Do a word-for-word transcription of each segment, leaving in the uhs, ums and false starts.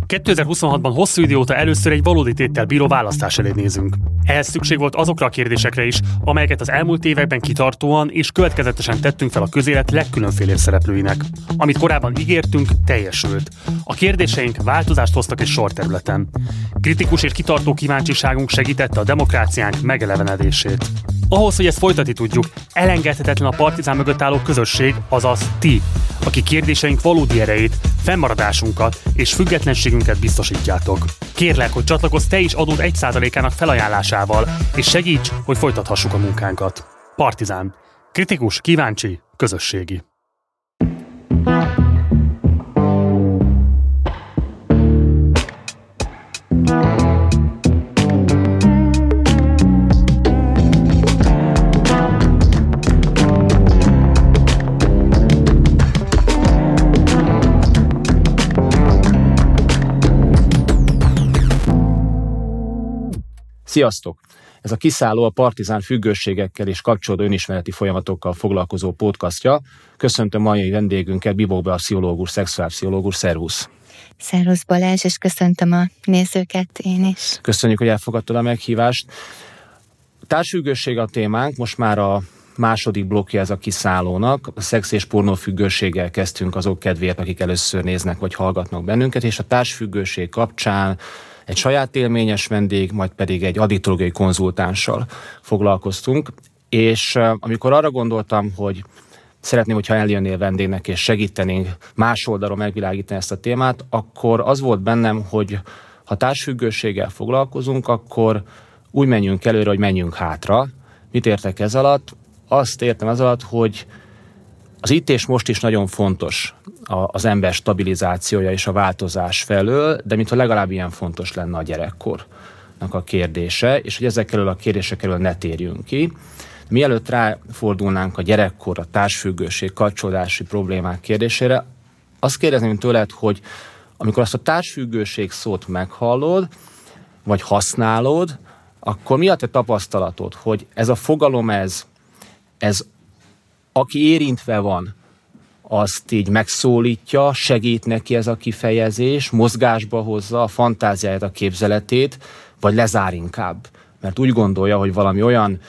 kétezer-huszonhatban hosszú idő óta először egy valódi téttel bíró választás elé nézünk. Ehhez szükség volt azokra a kérdésekre is, amelyeket az elmúlt években kitartóan és következetesen tettünk fel a közélet legkülönfélébb szereplőinek. Amit korábban ígértünk, teljesült. A kérdéseink változást hoztak egy sor területen. Kritikus és kitartó kíváncsiságunk segítette a demokráciánk megelevenedését. Ahhoz, hogy ezt folytatni tudjuk, elengedhetetlen a Partizán mögött álló közösség, azaz ti, aki kérdéseink valódi erejét, fennmaradásunkat és függetlenségünket biztosítjátok. Kérlek, hogy csatlakozz te is adód egy százalékának felajánlásával, és segíts, hogy folytathassuk a munkánkat. Partizán. Kritikus, kíváncsi, közösségi. Sziasztok! Ez a Kiszálló a Partizán függőségekkel és kapcsolódó önismereti folyamatokkal foglalkozó podcastja. Köszöntöm mai vendégünket, Bibó Bea pszichológus, szexuálpszichológus. Szervusz! Szervusz Balázs, és köszöntöm a nézőket én is. Köszönjük, hogy elfogadtad a meghívást. Társfüggőség a témánk, most már a második blokkja ez a Kiszállónak. A szex és pornófüggőséggel kezdtünk azok kedvéért, akik először néznek vagy hallgatnak bennünket, és a társfüggőség kapcsán egy saját élményes vendég, majd pedig egy addiktológiai konzultánssal foglalkoztunk, és uh, amikor arra gondoltam, hogy szeretném, hogyha eljönnél vendégnek, és segítenénk más oldalról megvilágítani ezt a témát, akkor az volt bennem, hogy ha társfüggőséggel foglalkozunk, akkor úgy menjünk előre, hogy menjünk hátra. Mit értek ez alatt? Azt értem ez alatt, hogy az itt és most is nagyon fontos az ember stabilizációja és a változás felől, de mintha legalább ilyen fontos lenne a gyerekkornak a kérdése, és hogy ezekről a kérdésekről ne térjünk ki. Mielőtt ráfordulnánk a gyerekkor, a társfüggőség, kapcsolódási problémák kérdésére, azt kérdezném tőled, hogy amikor azt a társfüggőség szót meghallod, vagy használod, akkor mi a te tapasztalatod, hogy ez a fogalom, ez, ez aki érintve van, azt így megszólítja, segít neki ez a kifejezés, mozgásba hozza a fantáziáját, a képzeletét, vagy lezár inkább. Mert úgy gondolja, hogy valami olyan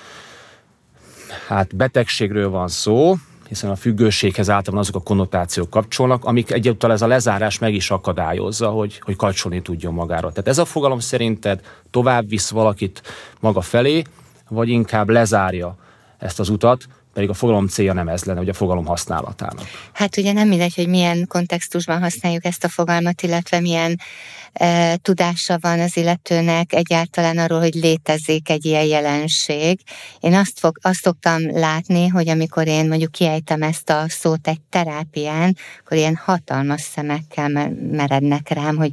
hát betegségről van szó, hiszen a függőséghez általában azok a konnotációk kapcsolnak, amik egyébként ez a lezárás meg is akadályozza, hogy, hogy kapcsolni tudjon magára. Tehát ez a fogalom szerinted tovább visz valakit maga felé, vagy inkább lezárja ezt az utat, pedig a fogalom célja nem ez lenne, hogy a fogalom használatának. Hát ugye nem mindegy, hogy milyen kontextusban használjuk ezt a fogalmat, illetve milyen e, tudása van az illetőnek egyáltalán arról, hogy létezik egy ilyen jelenség. Én azt, fog, azt szoktam látni, hogy amikor én mondjuk kiejtem ezt a szót egy terápián, akkor ilyen hatalmas szemekkel merednek rám, hogy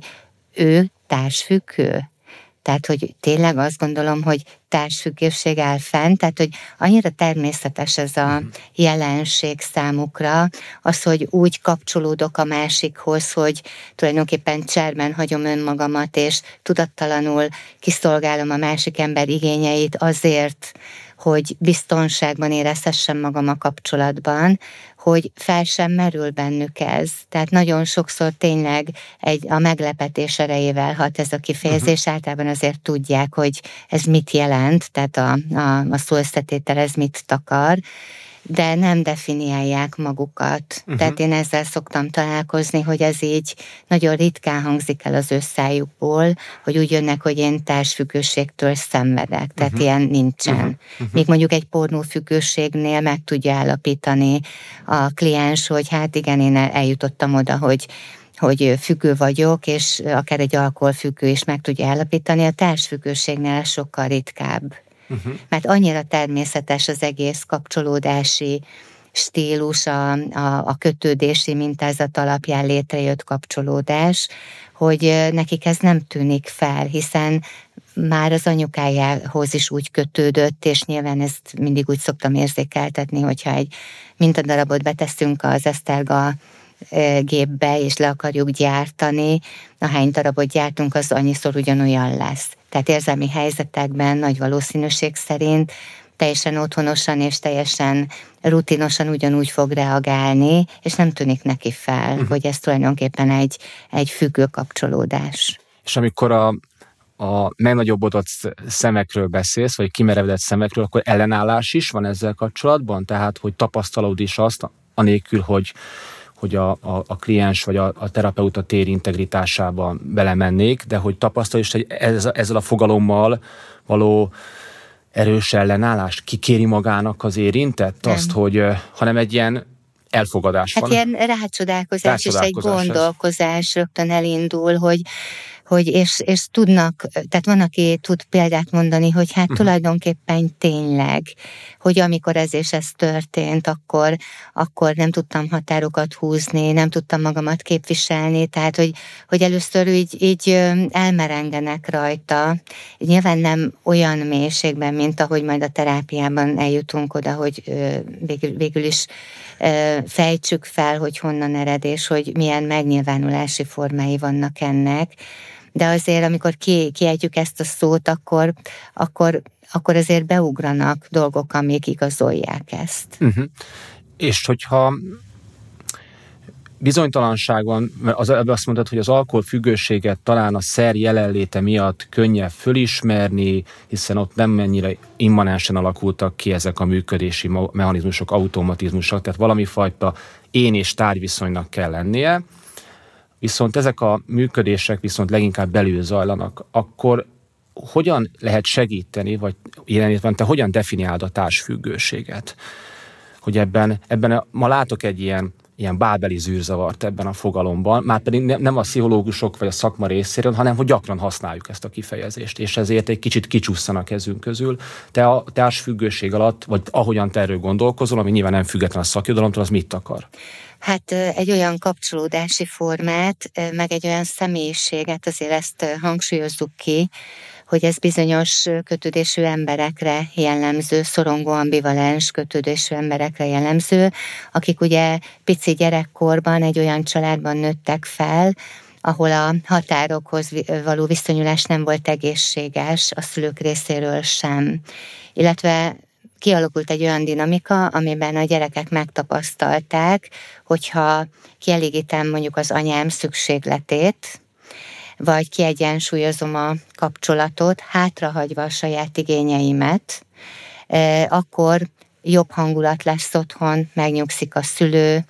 ő társfüggő. Tehát, hogy tényleg azt gondolom, hogy társfüggőség áll fenn, tehát, hogy annyira természetes ez a jelenség számukra, az, hogy úgy kapcsolódok a másikhoz, hogy tulajdonképpen cserben hagyom önmagamat, és tudattalanul kiszolgálom a másik ember igényeit azért, hogy biztonságban érezhessem magam a kapcsolatban, hogy fel sem merül bennük ez. Tehát nagyon sokszor tényleg egy, a meglepetés erejével hat ez a kifejezés, uh-huh. általában azért tudják, hogy ez mit jelent, tehát a, a, a szó összetétel ez mit takar, de nem definiálják magukat. Uh-huh. Tehát én ezzel szoktam találkozni, hogy ez így nagyon ritkán hangzik el az ő szájukból, hogy úgy jönnek, hogy én társfüggőségtől szenvedek. Tehát uh-huh. ilyen nincsen. Uh-huh. Uh-huh. Míg mondjuk egy pornófüggőségnél meg tudja állapítani a kliens, hogy hát igen, én eljutottam oda, hogy hogy függő vagyok, és akár egy alkoholfüggő is meg tudja állapítani, a társfüggőségnél sokkal ritkább. Uh-huh. Mert annyira természetes az egész kapcsolódási stílus, a, a, a kötődési mintázat alapján létrejött kapcsolódás, hogy nekik ez nem tűnik fel, hiszen már az anyukájához is úgy kötődött, és nyilván ezt mindig úgy szoktam érzékeltetni, hogyha egy mintadarabot beteszünk az eszterga gépbe, és le akarjuk gyártani, ahány darabot gyártunk, az annyiszor ugyanolyan lesz. Tehát érzelmi helyzetekben nagy valószínűség szerint teljesen otthonosan és teljesen rutinosan ugyanúgy fog reagálni, és nem tűnik neki fel, uh-huh. hogy ez tulajdonképpen egy, egy függő kapcsolódás. És amikor a, a megnagyobbodott szemekről beszélsz, vagy kimerevedett szemekről, akkor ellenállás is van ezzel kapcsolatban? Tehát, hogy tapasztalod is azt, anélkül, hogy hogy a, a, a kliens vagy a, a terapeuta tér integritásában belemennék, de hogy tapasztalja is, hogy ez, ezzel a fogalommal való erős ellenállást kikéri magának az érintett, nem. azt, hogy hanem egy ilyen elfogadás hát van. Hát ilyen rácsodálkozás, és egy gondolkozás ez. Rögtön elindul, hogy hogy és, és tudnak, tehát van, aki tud példát mondani, hogy hát uh-huh. tulajdonképpen tényleg, hogy amikor ez és ez történt, akkor, akkor nem tudtam határokat húzni, nem tudtam magamat képviselni, tehát hogy, hogy először így, így elmerengenek rajta. Nyilván nem olyan mélységben, mint ahogy majd a terápiában eljutunk oda, hogy végül, végül is fejtsük fel, hogy honnan ered, és hogy milyen megnyilvánulási formái vannak ennek. De azért, amikor ki, kiejtjük ezt a szót, akkor, akkor, akkor azért beugranak dolgok, amik igazolják ezt. Uh-huh. És hogyha bizonytalanság van, mert az, azt mondtad, hogy az alkoholfüggőséget talán a szer jelenléte miatt könnyebb fölismerni, hiszen ott nem mennyire immanensen alakultak ki ezek a működési mechanizmusok, automatizmusok, tehát valami fajta én és tárgyviszonynak kell lennie, viszont ezek a működések viszont leginkább belül zajlanak, akkor hogyan lehet segíteni, vagy jelenlétben te hogyan definiálod a társfüggőséget? Hogy ebben, ebben a, ma látok egy ilyen, ilyen bábeli zűrzavart ebben a fogalomban, már pedig ne, nem a pszichológusok vagy a szakma részéről, hanem hogy gyakran használjuk ezt a kifejezést, és ezért egy kicsit kicsusszan a kezünk közül. Te a társfüggőség alatt, vagy ahogyan te erről gondolkozol, ami nyilván nem független a szakirodalomtól, az mit akar? Hát egy olyan kapcsolódási formát, meg egy olyan személyiséget, azért ezt hangsúlyozzuk ki, hogy ez bizonyos kötődésű emberekre jellemző, szorongó ambivalens kötődésű emberekre jellemző, akik ugye pici gyerekkorban egy olyan családban nőttek fel, ahol a határokhoz való viszonyulás nem volt egészséges, a szülők részéről sem. Illetve kialakult egy olyan dinamika, amiben a gyerekek megtapasztalták, hogyha kielégítem mondjuk az anyám szükségletét, vagy kiegyensúlyozom a kapcsolatot, hátrahagyva a saját igényeimet, akkor jobb hangulat lesz otthon, megnyugszik a szülő,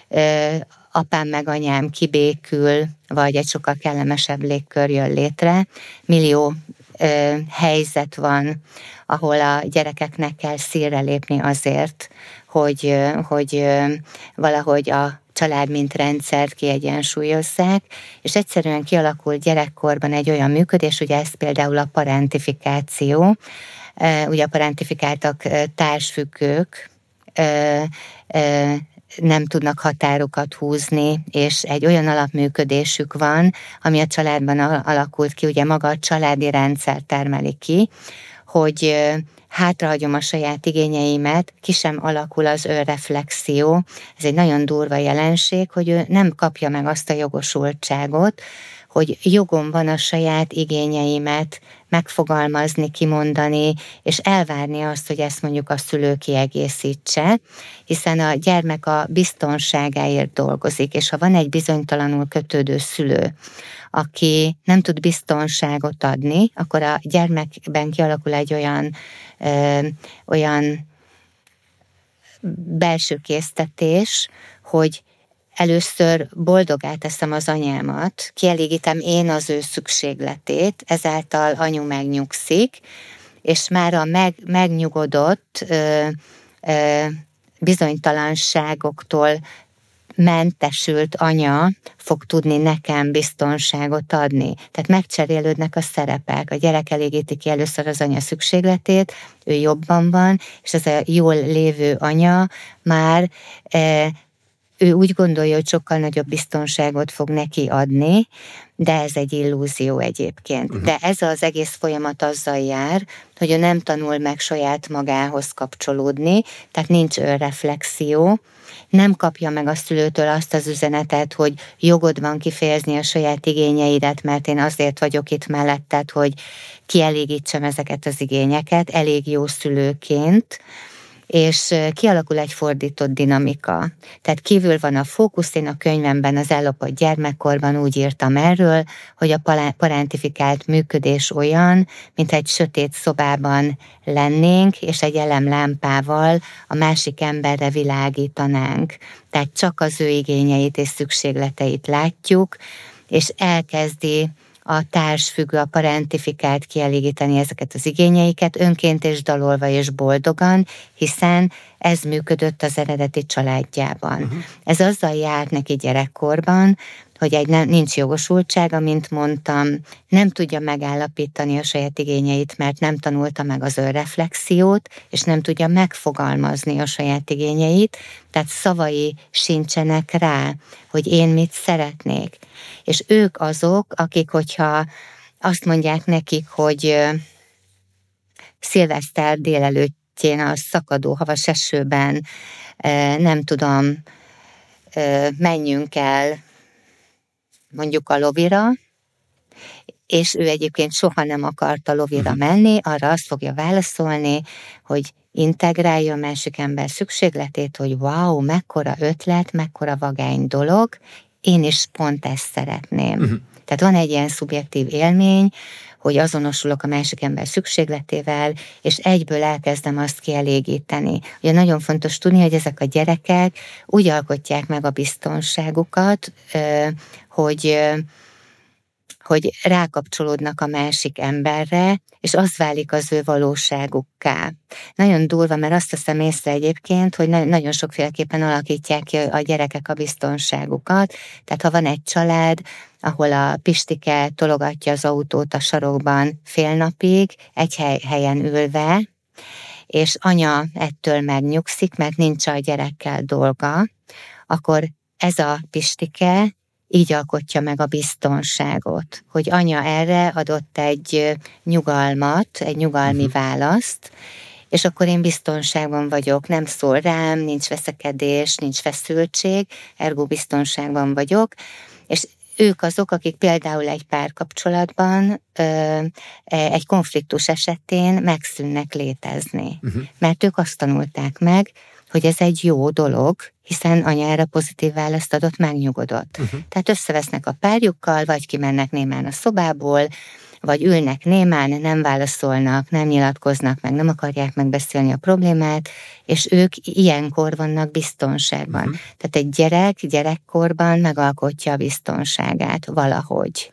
apám meg anyám kibékül, vagy egy sokkal kellemesebb légkör jön létre. Millió ö, helyzet van, ahol a gyerekeknek kell szírre lépni azért, hogy, hogy valahogy a család mint rendszert kiegyensúlyozzák, és egyszerűen kialakult gyerekkorban egy olyan működés, ugye ez például a parentifikáció, ugye a parentifikáltak társfüggők, nem tudnak határokat húzni, és egy olyan alapműködésük van, ami a családban alakult ki, ugye maga a családi rendszer termeli ki, hogy hátrahagyom a saját igényeimet, ki sem alakul az önreflexió. Ez egy nagyon durva jelenség, hogy ő nem kapja meg azt a jogosultságot, hogy jogom van a saját igényeimet megfogalmazni, kimondani, és elvárni azt, hogy ezt mondjuk a szülő kiegészítse, hiszen a gyermek a biztonságáért dolgozik, és ha van egy bizonytalanul kötődő szülő, aki nem tud biztonságot adni, akkor a gyermekben kialakul egy olyan, ö, olyan belső késztetés, hogy először boldogá teszem az anyámat, kielégítem én az ő szükségletét, ezáltal anyu megnyugszik, és már a meg, megnyugodott ö, ö, bizonytalanságoktól mentesült anya fog tudni nekem biztonságot adni. Tehát megcserélődnek a szerepek. A gyerek elégíti ki először az anya szükségletét, ő jobban van, és ez a jól lévő anya már e, ő úgy gondolja, hogy sokkal nagyobb biztonságot fog neki adni, de ez egy illúzió egyébként. Uh-huh. De ez az egész folyamat azzal jár, hogy ő nem tanul meg saját magához kapcsolódni, tehát nincs önreflexió, nem kapja meg a szülőtől azt az üzenetet, hogy jogod van kifejezni a saját igényeidet, mert én azért vagyok itt melletted, hogy kielégítsem ezeket az igényeket, elég jó szülőként, és kialakul egy fordított dinamika. Tehát kívül van a fókusz, én a könyvemben az ellopott gyermekkorban úgy írtam erről, hogy a parentifikált működés olyan, mint egy sötét szobában lennénk, és egy elemlámpával a másik emberre világítanánk. Tehát csak az ő igényeit és szükségleteit látjuk, és elkezdi a társfüggő, a parentifikált kielégíteni ezeket az igényeiket önként és dalolva és boldogan, hiszen ez működött az eredeti családjában. Uh-huh. Ez azzal járt neki gyerekkorban, hogy egy nem, nincs jogosultsága, mint mondtam, nem tudja megállapítani a saját igényeit, mert nem tanulta meg az önreflexiót, és nem tudja megfogalmazni a saját igényeit, tehát szavai sincsenek rá, hogy én mit szeretnék. És ők azok, akik, hogyha azt mondják nekik, hogy szilveszter délelőttjén a szakadó havas esőben, nem tudom, menjünk el mondjuk a lovira, és ő egyébként soha nem akart a lovira menni, arra azt fogja válaszolni, hogy integrálja a másik ember szükségletét, hogy wow, mekkora ötlet, mekkora vagány dolog, én is pont ezt szeretném. Uh-huh. Tehát van egy ilyen szubjektív élmény, hogy azonosulok a másik ember szükségletével, és egyből elkezdem azt kielégíteni. Ugye nagyon fontos tudni, hogy ezek a gyerekek úgy alkotják meg a biztonságukat, hogy, hogy rákapcsolódnak a másik emberre, és az válik az ő valóságukká. Nagyon durva, mert azt teszem észre egyébként, hogy nagyon sokféleképpen alakítják ki a gyerekek a biztonságukat. Tehát ha van egy család, ahol a Pistike tologatja az autót a sarokban fél napig, egy hely, helyen ülve, és anya ettől megnyugszik, mert nincs a gyerekkel dolga, akkor ez a Pistike így alkotja meg a biztonságot, hogy anya erre adott egy nyugalmat, egy nyugalmi uh-huh. választ, és akkor én biztonságban vagyok, nem szól rám, nincs veszekedés, nincs feszültség, ergo biztonságban vagyok, és ők azok, akik például egy párkapcsolatban ö, egy konfliktus esetén megszűnnek létezni. Uh-huh. Mert ők azt tanulták meg, hogy ez egy jó dolog, hiszen anya erre pozitív választ adott, megnyugodott. Uh-huh. Tehát összevesznek a párjukkal, vagy kimennek némán a szobából, vagy ülnek némán, nem válaszolnak, nem nyilatkoznak meg, nem akarják megbeszélni a problémát, és ők ilyenkor vannak biztonságban. Uh-huh. Tehát egy gyerek gyerekkorban megalkotja a biztonságát valahogy.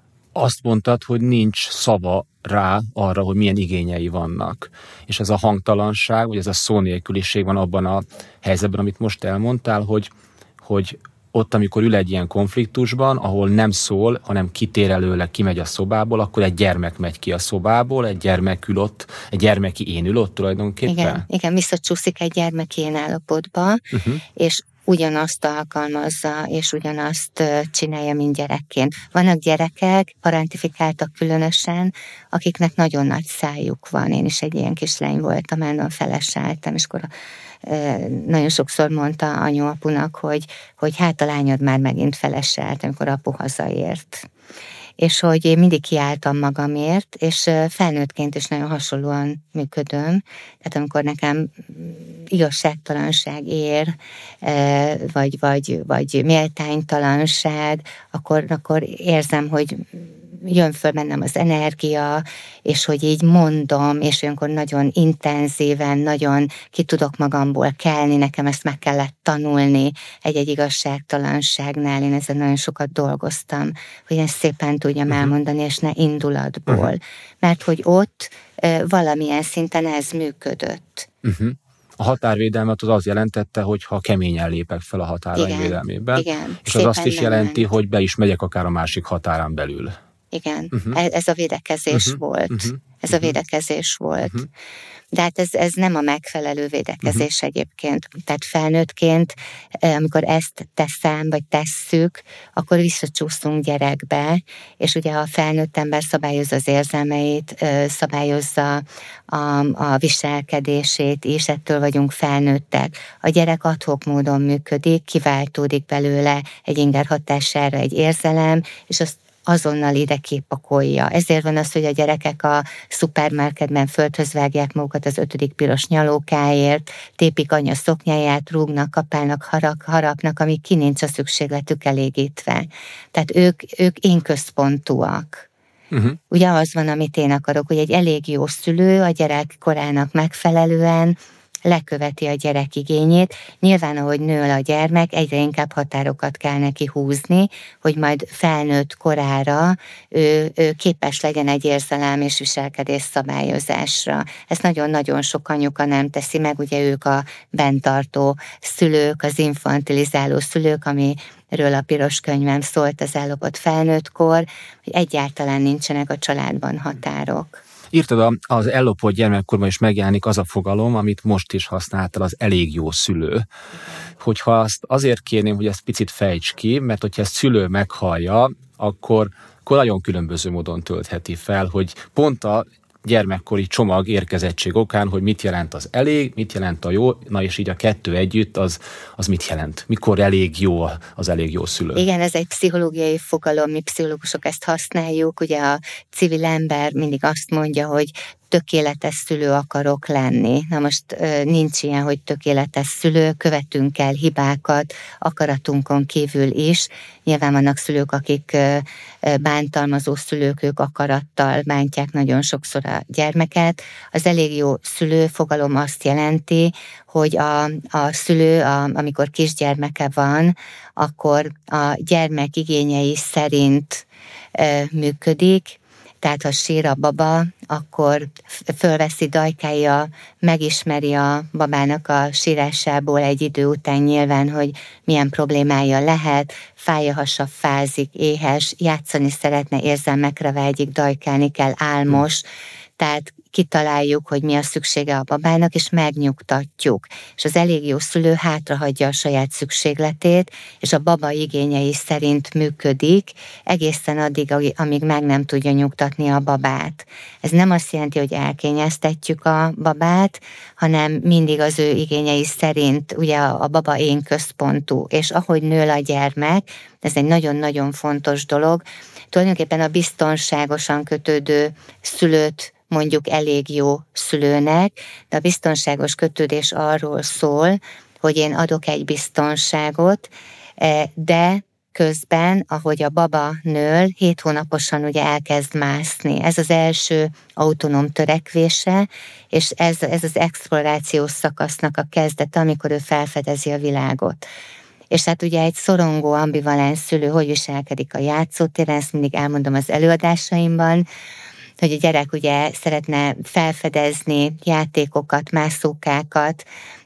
Azt mondtad, hogy nincs szava rá arra, hogy milyen igényei vannak. És ez a hangtalanság, vagy ez a szó nélküliség van abban a helyzetben, amit most elmondtál, hogy, hogy ott, amikor ül egy ilyen konfliktusban, ahol nem szól, hanem kitér előle, kimegy a szobából, akkor egy gyermek megy ki a szobából, egy gyermek ül ott, egy gyermeki én ül ott tulajdonképpen. Igen, igen, visszacsúszik egy gyermeki én állapotba, uh-huh. és ugyanazt alkalmazza, és ugyanazt csinálja, mint gyerekként. Vannak gyerekek, parentifikáltak különösen, akiknek nagyon nagy szájuk van. Én is egy ilyen kislány voltam, nagyon feleseltem, és akkor nagyon sokszor mondta anyu apunak, hogy, hogy hát a lányod már megint feleselt, amikor apu hazaért. És hogy én mindig kiálltam magamért, és felnőttként is nagyon hasonlóan működöm. Tehát amikor nekem igazságtalanság ér, vagy, vagy, vagy méltánytalanság, akkor, akkor érzem, hogy jön föl bennem az energia, és hogy így mondom, és olyankor nagyon intenzíven, nagyon ki tudok magamból kelni, nekem ezt meg kellett tanulni egy-egy igazságtalanságnál, én ezen nagyon sokat dolgoztam, hogy ezt szépen tudjam uh-huh. elmondani, és ne indulatból. Uh-huh. Mert hogy ott e, valamilyen szinten ez működött. Uh-huh. A határvédelmet az az jelentette, hogy ha keményen lépek fel a határaim védelmében, igen, és az azt is jelenti, menni. Hogy be is megyek akár a másik határán belül. igen. Uh-huh. Ez a védekezés uh-huh. volt. Uh-huh. Ez a védekezés volt. Uh-huh. De hát ez, ez nem a megfelelő védekezés uh-huh. egyébként. Tehát felnőttként, amikor ezt teszem, vagy tesszük, akkor visszacsúszunk gyerekbe, és ugye a felnőtt ember szabályozza az érzelmeit, szabályozza a, a viselkedését is, ettől vagyunk felnőttek. A gyerek ad-hoc módon működik, kiváltódik belőle egy inger hatására egy érzelem, és azt azonnal ide kipakolja. Ezért van az, hogy a gyerekek a szupermarketben földhöz vágják magukat az ötödik piros nyalókáért, tépik anya szoknyáját, rúgnak, kapálnak, harap, harapnak, amíg ki nincs a szükségletük elégítve. Tehát ők, ők én központúak. Uh-huh. Ugye az van, amit én akarok, hogy egy elég jó szülő a gyerek korának megfelelően leköveti a gyerek igényét. Nyilván, ahogy nő a gyermek, egyre inkább határokat kell neki húzni, hogy majd felnőtt korára ő, ő képes legyen egy érzelem és viselkedés szabályozásra. Ezt nagyon-nagyon sok anyuka nem teszi meg, ugye ők a benntartó szülők, az infantilizáló szülők, ami ről a piros könyvem szólt az ellopott felnőttkor, hogy egyáltalán nincsenek a családban határok. Írtad, az ellopott gyermekkorban is megjelenik az a fogalom, amit most is használtál, az elég jó szülő. Hogyha azt azért kérném, hogy ezt picit fejts ki, mert hogyha ezt szülő meghallja, akkor, akkor nagyon különböző módon töltheti fel, hogy pont a gyermekkori csomag érkezettség okán, hogy mit jelent az elég, mit jelent a jó, na és így a kettő együtt, az, az mit jelent? Mikor elég jó az elég jó szülő? Igen, ez egy pszichológiai fogalom, mi pszichológusok ezt használjuk, ugye a civil ember mindig azt mondja, hogy tökéletes szülő akarok lenni. Na most nincs ilyen, hogy tökéletes szülő, követünk el hibákat, akaratunkon kívül is. Nyilván vannak szülők, akik bántalmazó szülők, ők akarattal bántják nagyon sokszor a gyermeket. Az elég jó szülő fogalom azt jelenti, hogy a, a szülő, a, amikor kisgyermeke van, akkor a gyermek igényei szerint e, működik. Tehát ha sír a baba, akkor fölveszi, dajkálja, megismeri a babának a sírásából egy idő után nyilván, hogy milyen problémája lehet, fáj a hasa, fázik, éhes, játszani szeretne, érzelmekre vágyik, dajkálni kell, álmos, tehát kitaláljuk, hogy mi a szüksége a babának, és megnyugtatjuk. És az elég jó szülő hátrahagyja a saját szükségletét, és a baba igényei szerint működik, egészen addig, amíg meg nem tudja nyugtatni a babát. Ez nem azt jelenti, hogy elkényeztetjük a babát, hanem mindig az ő igényei szerint, ugye a, a baba én központú, és ahogy nő a gyermek, ez egy nagyon-nagyon fontos dolog, tulajdonképpen a biztonságosan kötődő szülőt mondjuk elég jó szülőnek, de a biztonságos kötődés arról szól, hogy én adok egy biztonságot, de közben, ahogy a baba nől, hét hónaposan ugye elkezd mászni. Ez az első autonóm törekvése, és ez, ez az explorációs szakasznak a kezdete, amikor ő felfedezi a világot. És hát ugye egy szorongó, ambivalens szülő hogy viselkedik a játszótéren, ezt mindig elmondom az előadásaimban, hogy a gyerek ugye szeretne felfedezni játékokat, mászókákat,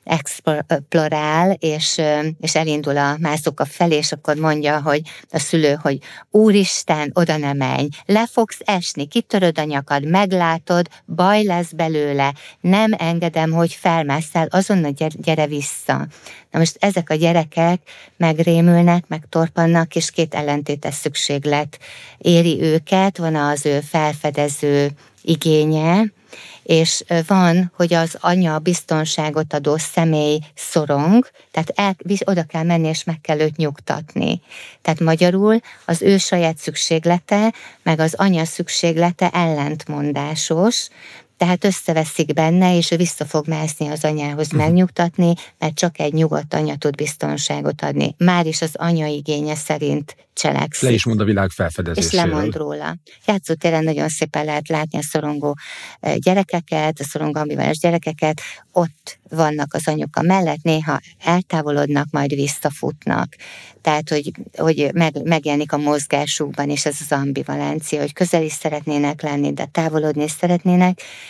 explorál, és, és elindul a mászóka felé, és akkor mondja, hogy a szülő, hogy úristen, oda ne menj, le fogsz esni, kitöröd a nyakad, meglátod, baj lesz belőle, nem engedem, hogy felmászel, azonnal gyere, gyere vissza. Na most ezek a gyerekek megrémülnek, megtorpannak, és két ellentétes szükséglet éri őket, van az ő felfedező igénye, és van, hogy az anya biztonságot adó személy szorong, tehát el, oda kell menni, és meg kell őt nyugtatni. Tehát magyarul az ő saját szükséglete, meg az anya szükséglete ellentmondásos, tehát összeveszik benne, és ő vissza fog mászni az anyához uh-huh. megnyugtatni, mert csak egy nyugodt anya tud biztonságot adni. Már is az anya igénye szerint cselekszik. Le is mond a világ felfedezéséről. És lemond róla. Játszótéren nagyon szépen lehet látni a szorongó gyerekeket, a szorongó ambivalens gyerekeket, ott vannak az anyuka mellett, néha eltávolodnak, majd visszafutnak. Tehát, hogy, hogy meg, megjelenik a mozgásukban is ez az ambivalencia, hogy közel is szeretnének lenni, de távolodni is szeretnének,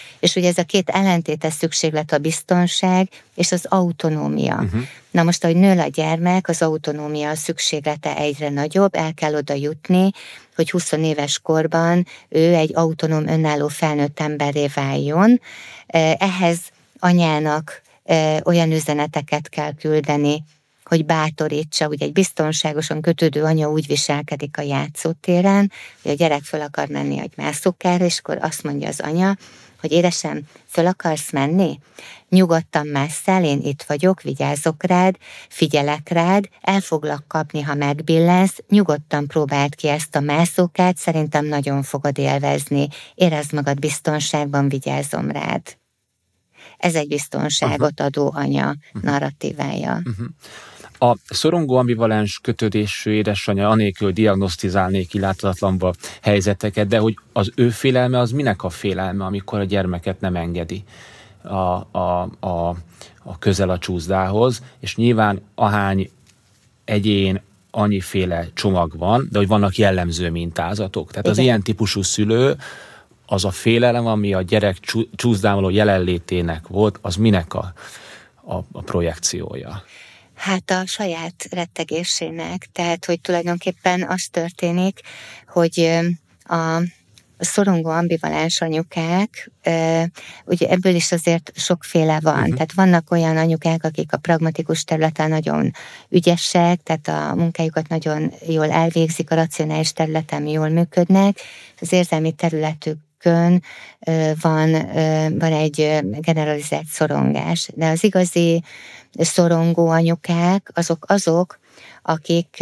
És ugye ez a két ellentétes szükséglet a biztonság és az autonómia. Uh-huh. Na most, ahogy nő a gyermek, az autonómia szükséglete egyre nagyobb, el kell oda jutni, hogy húsz éves korban ő egy autonóm, önálló felnőtt emberré váljon. Ehhez anyának olyan üzeneteket kell küldeni, hogy bátorítsa, ugye egy biztonságosan kötődő anya úgy viselkedik a játszótéren, hogy a gyerek föl akar menni egy mászókára, és akkor azt mondja az anya, hogy édesem, föl akarsz menni? Nyugodtan másszál, én itt vagyok, vigyázok rád, figyelek rád, el foglak kapni, ha megbillensz, nyugodtan próbáld ki ezt a mászókát, szerintem nagyon fogod élvezni, érezd magad biztonságban, vigyázom rád. Ez egy biztonságot adó anya narratívája. Uh-huh. A szorongó ambivalens kötődésű édesanyja anélkül diagnosztizálnék kiláthatatlanba helyzeteket, de hogy az ő félelme az minek a félelme, amikor a gyermeket nem engedi a, a, a, a közel a csúszdához, és nyilván ahány egyén annyiféle csomag van, de hogy vannak jellemző mintázatok. Tehát igen, az ilyen típusú szülő, az a félelem, ami a gyerek csúszdán való jelenlétének volt, az minek a, a, a projekciója? Hát a saját rettegésének, tehát hogy tulajdonképpen az történik, hogy a szorongó ambivalens anyukák, ugye ebből is azért sokféle van, uh-huh. tehát vannak olyan anyukák, akik a pragmatikus területen nagyon ügyesek, tehát a munkájukat nagyon jól elvégzik, a racionális területen jól működnek, az érzelmi területük van, van egy generalizált szorongás. De az igazi szorongó anyukák azok azok, akik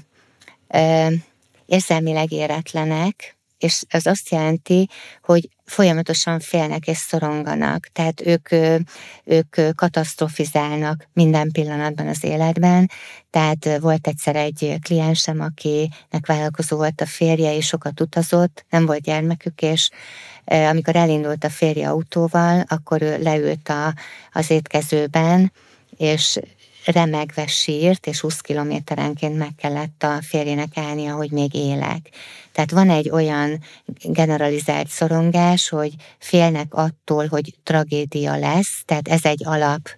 érzelmileg éretlenek, és ez azt jelenti, hogy folyamatosan félnek és szoronganak. Tehát ők, ők katasztrofizálnak minden pillanatban az életben. Tehát volt egyszer egy kliensem, akinek vállalkozó volt a férje, és sokat utazott, nem volt gyermekük, és amikor elindult a férje autóval, akkor ő leült a, az étkezőben, és remegve sírt, és húsz kilométerenként meg kellett a férjének állnia, hogy még élek. Tehát van egy olyan generalizált szorongás, hogy félnek attól, hogy tragédia lesz, tehát ez egy alap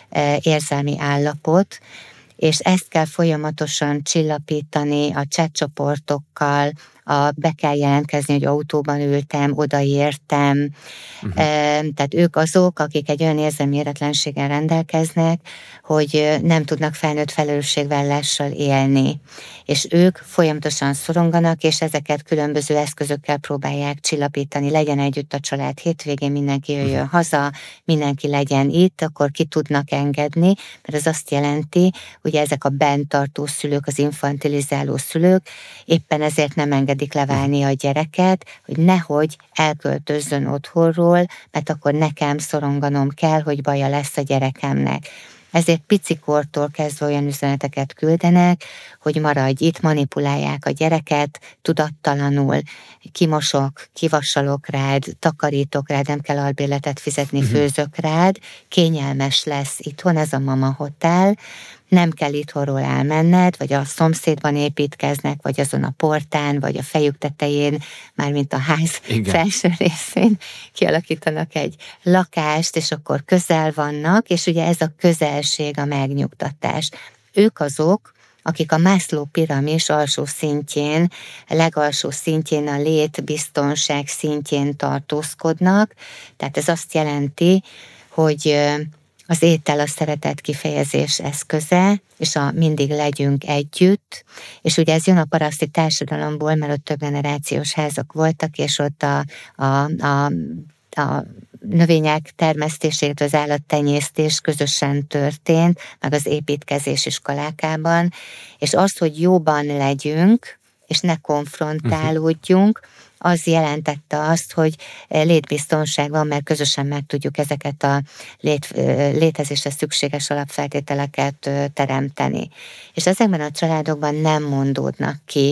érzelmi állapot, és ezt kell folyamatosan csillapítani a chatcsoportokkal, a, be kell jelentkezni, hogy autóban ültem, odaértem. Uh-huh. Tehát ők azok, akik egy olyan érzelmi éretlenséggel rendelkeznek, hogy nem tudnak felnőtt felelősségvállással élni. És ők folyamatosan szoronganak, és ezeket különböző eszközökkel próbálják csillapítani. Legyen együtt a család hétvégén, mindenki jöjjön uh-huh. haza, mindenki legyen itt, akkor ki tudnak engedni, mert ez azt jelenti, hogy ezek a benntartó szülők, az infantilizáló szülők éppen ezért nem engedik leválni a gyereket, hogy nehogy elköltözzön otthonról, mert akkor nekem szoronganom kell, hogy baja lesz a gyerekemnek. Ezért picikortól kezdve olyan üzeneteket küldenek, hogy maradj itt, manipulálják a gyereket, tudattalanul, kimosok, kivasalok rád, takarítok rád, nem kell albérletet fizetni, uh-huh. főzök rád, kényelmes lesz itthon, ez a mama hotel, nem kell itthonról elmenned, vagy a szomszédban építkeznek, vagy azon a portán, vagy a fejük tetején, mármint a ház igen. felső részén kialakítanak egy lakást, és akkor közel vannak, és ugye ez a közelség a megnyugtatás. Ők azok, akik a Maslow piramis alsó szintjén, legalsó szintjén, a létbiztonság szintjén tartózkodnak, tehát ez azt jelenti, hogy az étel a szeretet kifejezés eszköze, és a mindig legyünk együtt, és ugye ez jön a paraszti társadalomból, mert ott több generációs házak voltak, és ott a, a, a, a növények termesztését, az állattenyésztés közösen történt, meg az építkezés iskolákában, és az, hogy jóban legyünk, és ne konfrontálódjunk, az jelentette azt, hogy létbiztonság van, mert közösen meg tudjuk ezeket a lét, létezésre szükséges alapfeltételeket teremteni. És ezekben a családokban nem mondódnak ki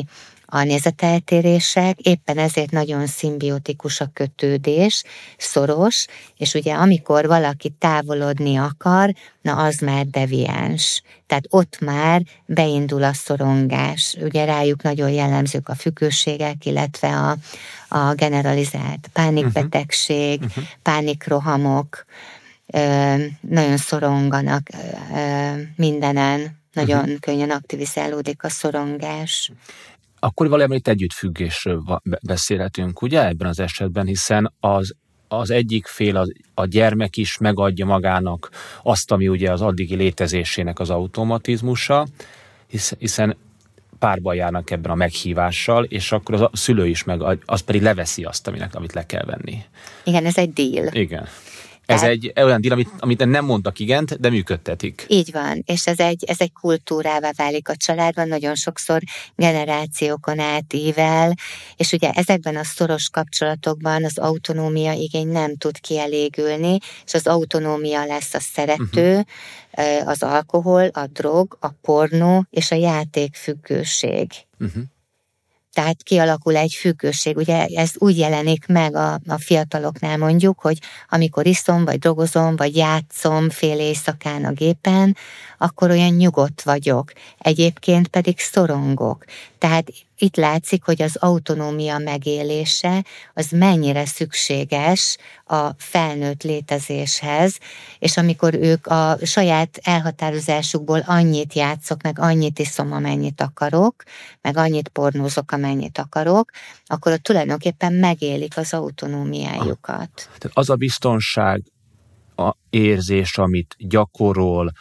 a nézeteltérések, éppen ezért nagyon szimbiotikus a kötődés, szoros, és ugye amikor valaki távolodni akar, na az már deviáns. Tehát ott már beindul a szorongás. Ugye rájuk nagyon jellemzők a függőségek, illetve a, a generalizált pánikbetegség, uh-huh. pánikrohamok, ö, nagyon szoronganak ö, mindenen, nagyon uh-huh. könnyen aktivizálódik a szorongás. Akkor valójában itt együttfüggésről beszélhetünk, ugye, ebben az esetben, hiszen az az egyik fél, az, a gyermek is megadja magának azt, ami ugye az addigi létezésének az automatizmusa, hisz, hiszen párban járnak ebben a meghívással, és akkor az a szülő is meg, az pedig leveszi azt, aminek, amit le kell venni. Igen, ez egy deal. Igen. Ez egy olyan deal, amit, amit nem mondtak igent, de működtetik. Így van, és ez egy, ez egy kultúrává válik a családban, nagyon sokszor generációkon átível, és ugye ezekben a szoros kapcsolatokban az autonómia igény nem tud kielégülni, és az autonómia lesz a szerető, uh-huh. az alkohol, a drog, a pornó és a játékfüggőség. Uh-huh. Tehát kialakul egy függőség, ugye ez úgy jelenik meg a, a fiataloknál mondjuk, hogy amikor iszom, vagy drogozom, vagy játszom fél éjszakán a gépen, akkor olyan nyugodt vagyok, egyébként pedig szorongok. Tehát itt látszik, hogy az autonómia megélése az mennyire szükséges a felnőtt létezéshez, és amikor ők a saját elhatározásukból annyit játszok, meg annyit iszom, amennyit akarok, meg annyit pornózok, amennyit akarok, akkor ott tulajdonképpen megélik az autonómiájukat. Tehát az a biztonság, a érzés, amit gyakorol,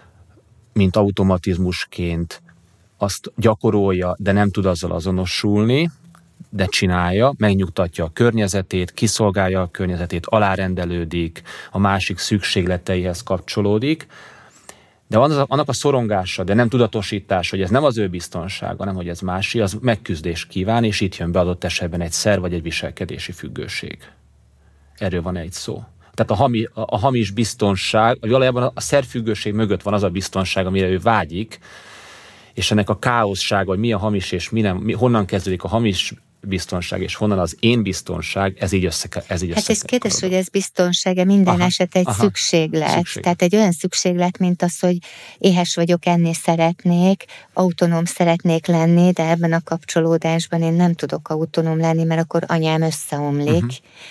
mint automatizmusként, azt gyakorolja, de nem tud azzal azonosulni, de csinálja, megnyugtatja a környezetét, kiszolgálja a környezetét, alárendelődik, a másik szükségleteihez kapcsolódik, de van az a, annak a szorongása, de nem tudatosítás, hogy ez nem az ő biztonsága, hanem hogy ez másé, az megküzdést kíván, és itt jön be adott esetben egy szer vagy egy viselkedési függőség. Erről van egy szó. Tehát a, hami, a hamis biztonság, valójában a szerfüggőség mögött van az a biztonság, amire ő vágyik, és ennek a káoszsága, hogy mi a hamis és mi nem, mi, honnan kezdődik a hamis biztonság, és honnan az én biztonság, ez így össze ez így Hát ez kérdés, hogy ez biztonsága, minden aha, eset egy aha, szükséglet. Szükség. Tehát egy olyan szükséglet, mint az, hogy éhes vagyok, enni szeretnék, autonóm szeretnék lenni, de ebben a kapcsolódásban én nem tudok autonóm lenni, mert akkor anyám összeomlik. Uh-huh.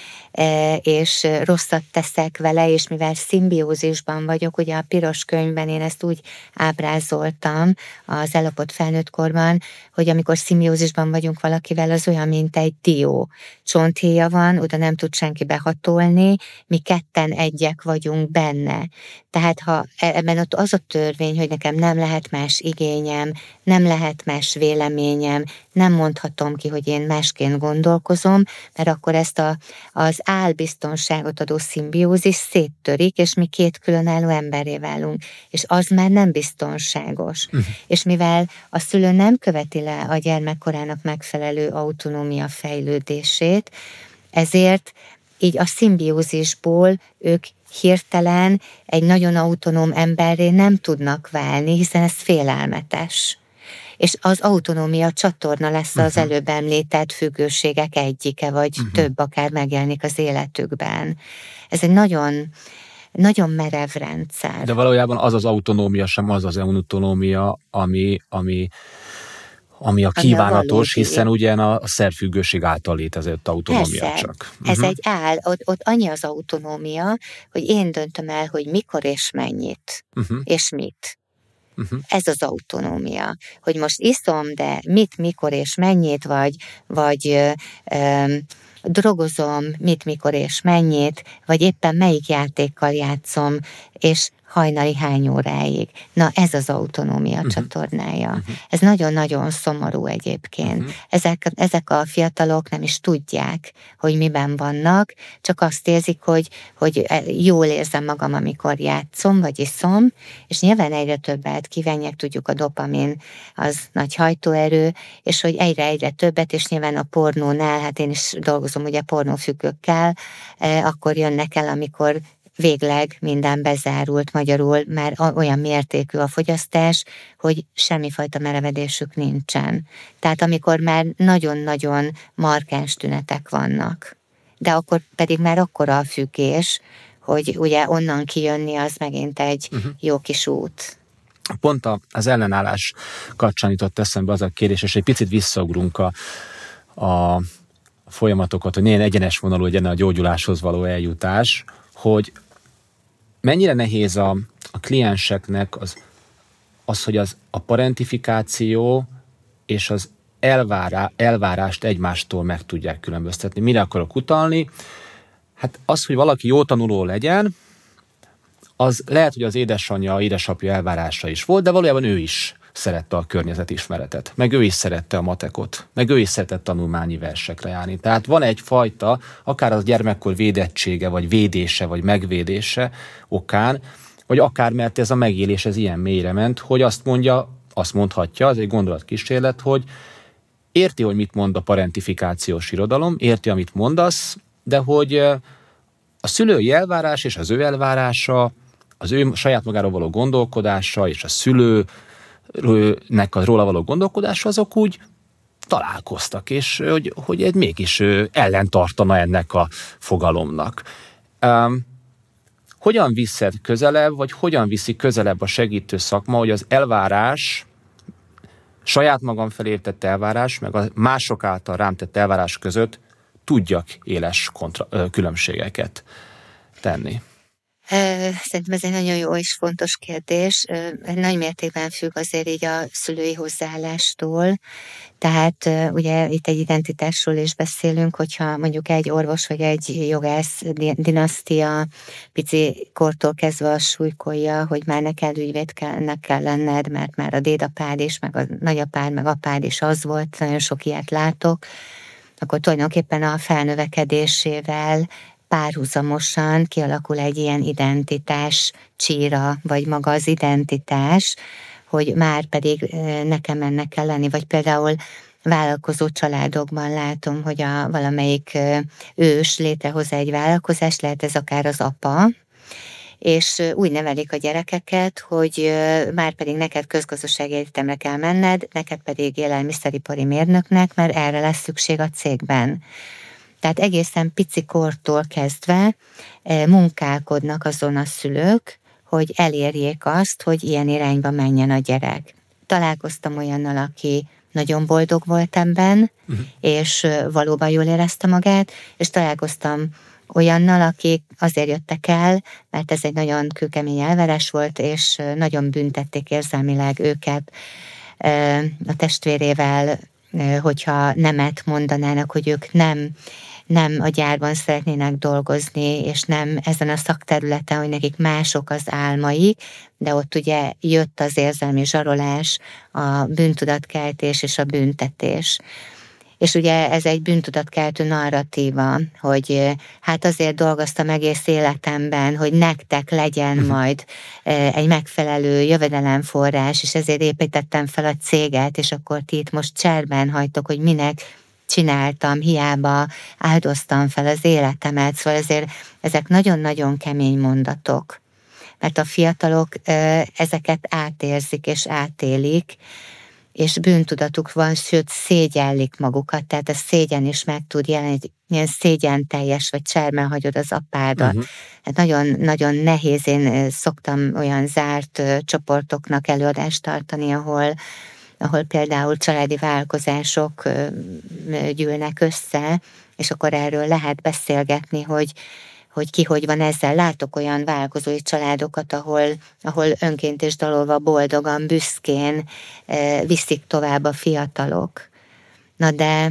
és rosszat teszek vele, és mivel szimbiózisban vagyok, ugye a piros könyvben én ezt úgy ábrázoltam az ellopott felnőttkorban, hogy amikor szimbiózisban vagyunk valakivel, az olyan, mint egy dió. Csonthéja van, oda nem tud senki behatolni, mi ketten egyek vagyunk benne. Tehát ha ebben ott az a törvény, hogy nekem nem lehet más igényem, nem lehet más véleményem, nem mondhatom ki, hogy én másként gondolkozom, mert akkor ezt a, az álbiztonságot adó szimbiózis széttörik, és mi két különálló emberré válunk. És az már nem biztonságos. Uh-huh. És mivel a szülő nem követi le a gyermekkorának megfelelő autonómia fejlődését, ezért így a szimbiózisból ők hirtelen egy nagyon autonóm emberré nem tudnak válni, hiszen ez félelmetes. És az autonómia csatorna lesz uh-huh. az előbb említett függőségek egyike, vagy uh-huh. több akár megjelenik az életükben. Ez egy nagyon, nagyon merev rendszer. De valójában az az autonómia sem az az autonómia, ami, ami, ami a kívánatos, ami a hiszen ugyan a szerfüggőség által létezett autonómia Persze. csak. Uh-huh. Ez egy áll, ott, ott annyi az autonómia, hogy én döntöm el, hogy mikor és mennyit, uh-huh. és mit. Uh-huh. Ez az autonómia, hogy most iszom, de mit, mikor és mennyit, vagy, vagy ö, ö, drogozom, mit, mikor és mennyit, vagy éppen melyik játékkal játszom, és hajnali hány óráig. Na, ez az autonómia uh-huh. csatornája. Uh-huh. Ez nagyon-nagyon szomorú egyébként. Uh-huh. Ezek, ezek a fiatalok nem is tudják, hogy miben vannak, csak azt érzik, hogy, hogy jól érzem magam, amikor játszom, vagy iszom, és nyilván egyre többet kívánják, tudjuk, a dopamin az nagy hajtóerő, és hogy egyre-egyre többet, és nyilván a pornónál, hát én is dolgozom ugye pornófüggőkkel, eh, akkor jönnek el, amikor végleg minden bezárult, magyarul már olyan mértékű a fogyasztás, hogy semmifajta merevedésük nincsen. Tehát amikor már nagyon-nagyon markáns tünetek vannak. De akkor pedig már akkora a függés, hogy ugye onnan kijönni az megint egy uh-huh. jó kis út. Pont az ellenállás kapcsán jutott eszembe az a kérdés, és egy picit visszaugrunk a, a folyamatokat, hogy milyen egyenes vonalú legyen a gyógyuláshoz való eljutás, hogy mennyire nehéz a, a klienseknek az, az, hogy az, a parentifikáció és az elvárá, elvárást egymástól meg tudják különböztetni. Mire akarok utalni? Hát az, hogy valaki jó tanuló legyen, az lehet, hogy az édesanyja, édesapja elvárása is volt, de valójában ő is szerette a környezetismeretet, meg ő is szerette a matekot, meg ő is szeretett tanulmányi versekre járni. Tehát van egyfajta, akár az gyermekkor védettsége, vagy védése, vagy megvédése okán, vagy akár mert ez a megélés ez ilyen mélyre ment, hogy azt mondja, azt mondhatja, az egy gondolatkísérlet, hogy érti, hogy mit mond a parentifikációs irodalom, érti, amit mondasz, de hogy a szülői elvárás és az ő elvárása, az ő saját magáról való gondolkodása és a szülőnek a róla való gondolkodása, azok úgy találkoztak, és hogy, hogy egy mégis ellentartana ennek a fogalomnak. Um, hogyan viszed közelebb, vagy hogyan viszi közelebb a segítő szakma, hogy az elvárás, saját magam felé tett elvárás, meg a mások által rám tett elvárás között tudjak éles kontra, ö, különbségeket tenni? Szerintem ez egy nagyon jó és fontos kérdés. Nagy mértékben függ azért így a szülői hozzáállástól. Tehát ugye itt egy identitásról is beszélünk, hogyha mondjuk egy orvos vagy egy jogász dinasztia pici kortól kezdve azt súlykolja, hogy már neked ügyvédnek kell lenned, mert már a dédapád is, meg a nagyapád, meg apád is az volt, nagyon sok ilyet látok, akkor tulajdonképpen a felnövekedésével párhuzamosan kialakul egy ilyen identitás csíra, vagy maga az identitás, hogy már pedig nekem ennek kell lenni, vagy például vállalkozó családokban látom, hogy a valamelyik ős létrehoz egy vállalkozást, lehet ez akár az apa, és úgy nevelik a gyerekeket, hogy már pedig neked közgazdasági egyetemre kell menned, neked pedig élelmiszeripari mérnöknek, mert erre lesz szükség a cégben. Tehát egészen pici kortól kezdve munkálkodnak azon a szülők, hogy elérjék azt, hogy ilyen irányba menjen a gyerek. Találkoztam olyannal, aki nagyon boldog volt ebben, uh-huh. és valóban jól érezte magát, és találkoztam olyannal, akik azért jöttek el, mert ez egy nagyon kőkemény elvárás volt, és nagyon büntették érzelmileg őket a testvérével, hogyha nemet mondanának, hogy ők nem, nem a gyárban szeretnének dolgozni, és nem ezen a szakterületen, hogy nekik mások az álmaik, de ott ugye jött az érzelmi zsarolás, a bűntudatkeltés és a büntetés. És ugye ez egy bűntudatkeltő narratíva, hogy hát azért dolgoztam egész életemben, hogy nektek legyen majd egy megfelelő jövedelemforrás, és ezért építettem fel a céget, és akkor ti itt most cserben hagytok, hogy minek csináltam, hiába áldoztam fel az életemet. Szóval ezért ezek nagyon-nagyon kemény mondatok, mert a fiatalok ezeket átérzik és átélik, és bűntudatuk van, sőt szégyellik magukat, tehát a szégyen is meg tud jelenni, ilyen szégyen teljes, vagy cserben hagyod az apádat. Uh-huh. Hát nagyon, nagyon nehéz, én szoktam olyan zárt csoportoknak előadást tartani, ahol, ahol például családi vállalkozások gyűlnek össze, és akkor erről lehet beszélgetni, hogy hogy ki hogy van ezzel. Látok olyan vállalkozói családokat, ahol, ahol önként és dalolva boldogan, büszkén e, viszik tovább a fiatalok. Na de,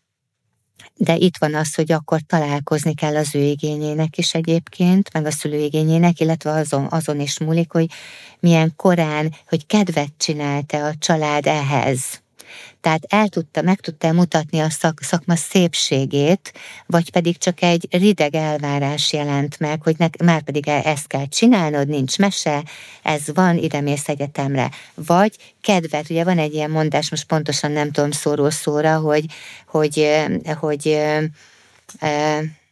de itt van az, hogy akkor találkozni kell az ő igényének is egyébként, meg a szülő igényének, illetve azon, azon is múlik, hogy milyen korán, hogy kedvet csinálta a család ehhez. Tehát el tudta, meg tudta mutatni a szak, szakma szépségét, vagy pedig csak egy rideg elvárás jelent meg, hogy ne, már pedig ezt kell csinálnod, nincs mese, ez van, ide mész egyetemre. Vagy kedvet, ugye van egy ilyen mondás, most pontosan nem tudom szóról szóra, hogy, hogy, hogy, hogy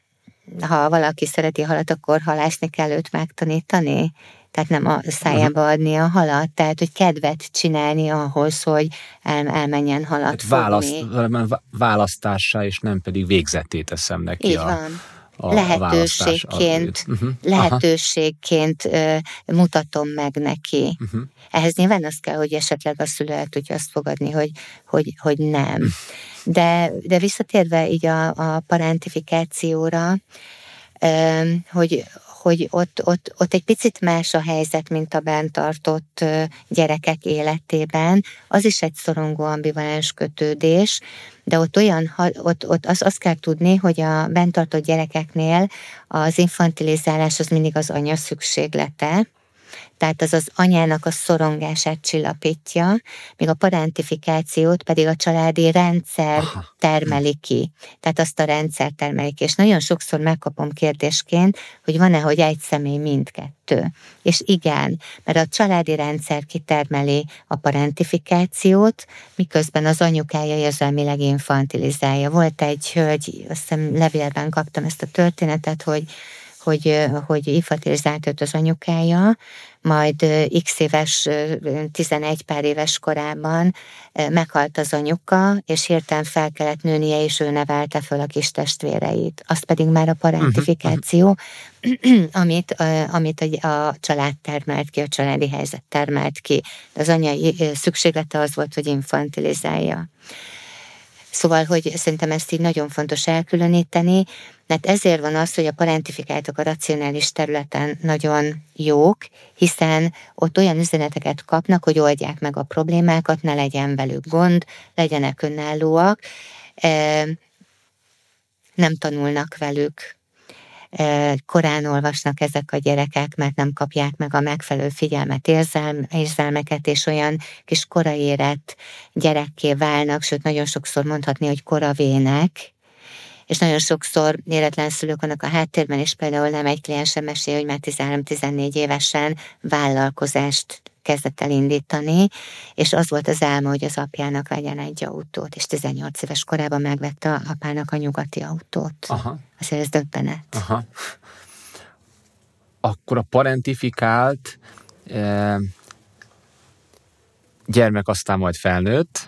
ha valaki szereti halat, akkor halászni kell őt megtanítani. Tehát nem a szájába adni a halat, tehát hogy kedvet csinálni ahhoz, hogy el, elmenjen halat fogni. Választ, választássá, és nem pedig végzetté teszem neki. Így a, van. A, lehetőségként, a uh-huh. lehetőségként uh, mutatom meg neki. Uh-huh. Ehhez nyilván az kell, hogy esetleg a szülő el tudja azt fogadni, hogy, hogy, hogy nem. De, de visszatérve így a, a parentifikációra, um, hogy hogy ott, ott, ott egy picit más a helyzet, mint a bent tartott gyerekek életében. Az is egy szorongó ambivalens kötődés, de ott olyan, ott, ott azt, azt kell tudni, hogy a bent tartott gyerekeknél az infantilizálás az mindig az anya szükséglete, tehát az az anyának a szorongását csillapítja, míg a parentifikációt pedig a családi rendszer termeli ki. Tehát azt a rendszer termeli ki. És nagyon sokszor megkapom kérdésként, hogy van-e, hogy egy személy mindkettő. És igen, mert a családi rendszer kitermeli a parentifikációt, miközben az anyukája érzelmileg infantilizálja. Volt egy hölgy, azt hiszem levélben kaptam ezt a történetet, hogy hogy, hogy infantilizált őt az anyukája, majd x éves, tizenegy pár éves korában meghalt az anyuka, és hirtelen fel kellett nőnie, és ő nevelte föl a kis testvéreit. Az pedig már a parentifikáció, uh-huh. amit, amit a család termelt ki, a családi helyzet termelt ki. Az anyai szükséglete az volt, hogy infantilizálja. Szóval, hogy szerintem ezt így nagyon fontos elkülöníteni, mert ezért van az, hogy a parentifikáltak a racionális területen nagyon jók, hiszen ott olyan üzeneteket kapnak, hogy oldják meg a problémákat, ne legyen velük gond, legyenek önállóak, nem tanulnak velük. Korán olvasnak ezek a gyerekek, mert nem kapják meg a megfelelő figyelmet, érzelm, érzelmeket, és olyan kis koraérett gyerekké válnak, sőt nagyon sokszor mondhatni, hogy koravének, és nagyon sokszor éretlen szülők vannak a háttérben, és például nem egy kliensem mesél, hogy már tizenhárom-tizennégy évesen vállalkozást kezdett el indítani, és az volt az álma, hogy az apjának legyen egy autót, és tizennyolc éves korában megvette apának a nyugati autót. Aha. Azért ez döbbenet. Aha. Akkor a parentifikált eh, gyermek aztán majd felnőtt,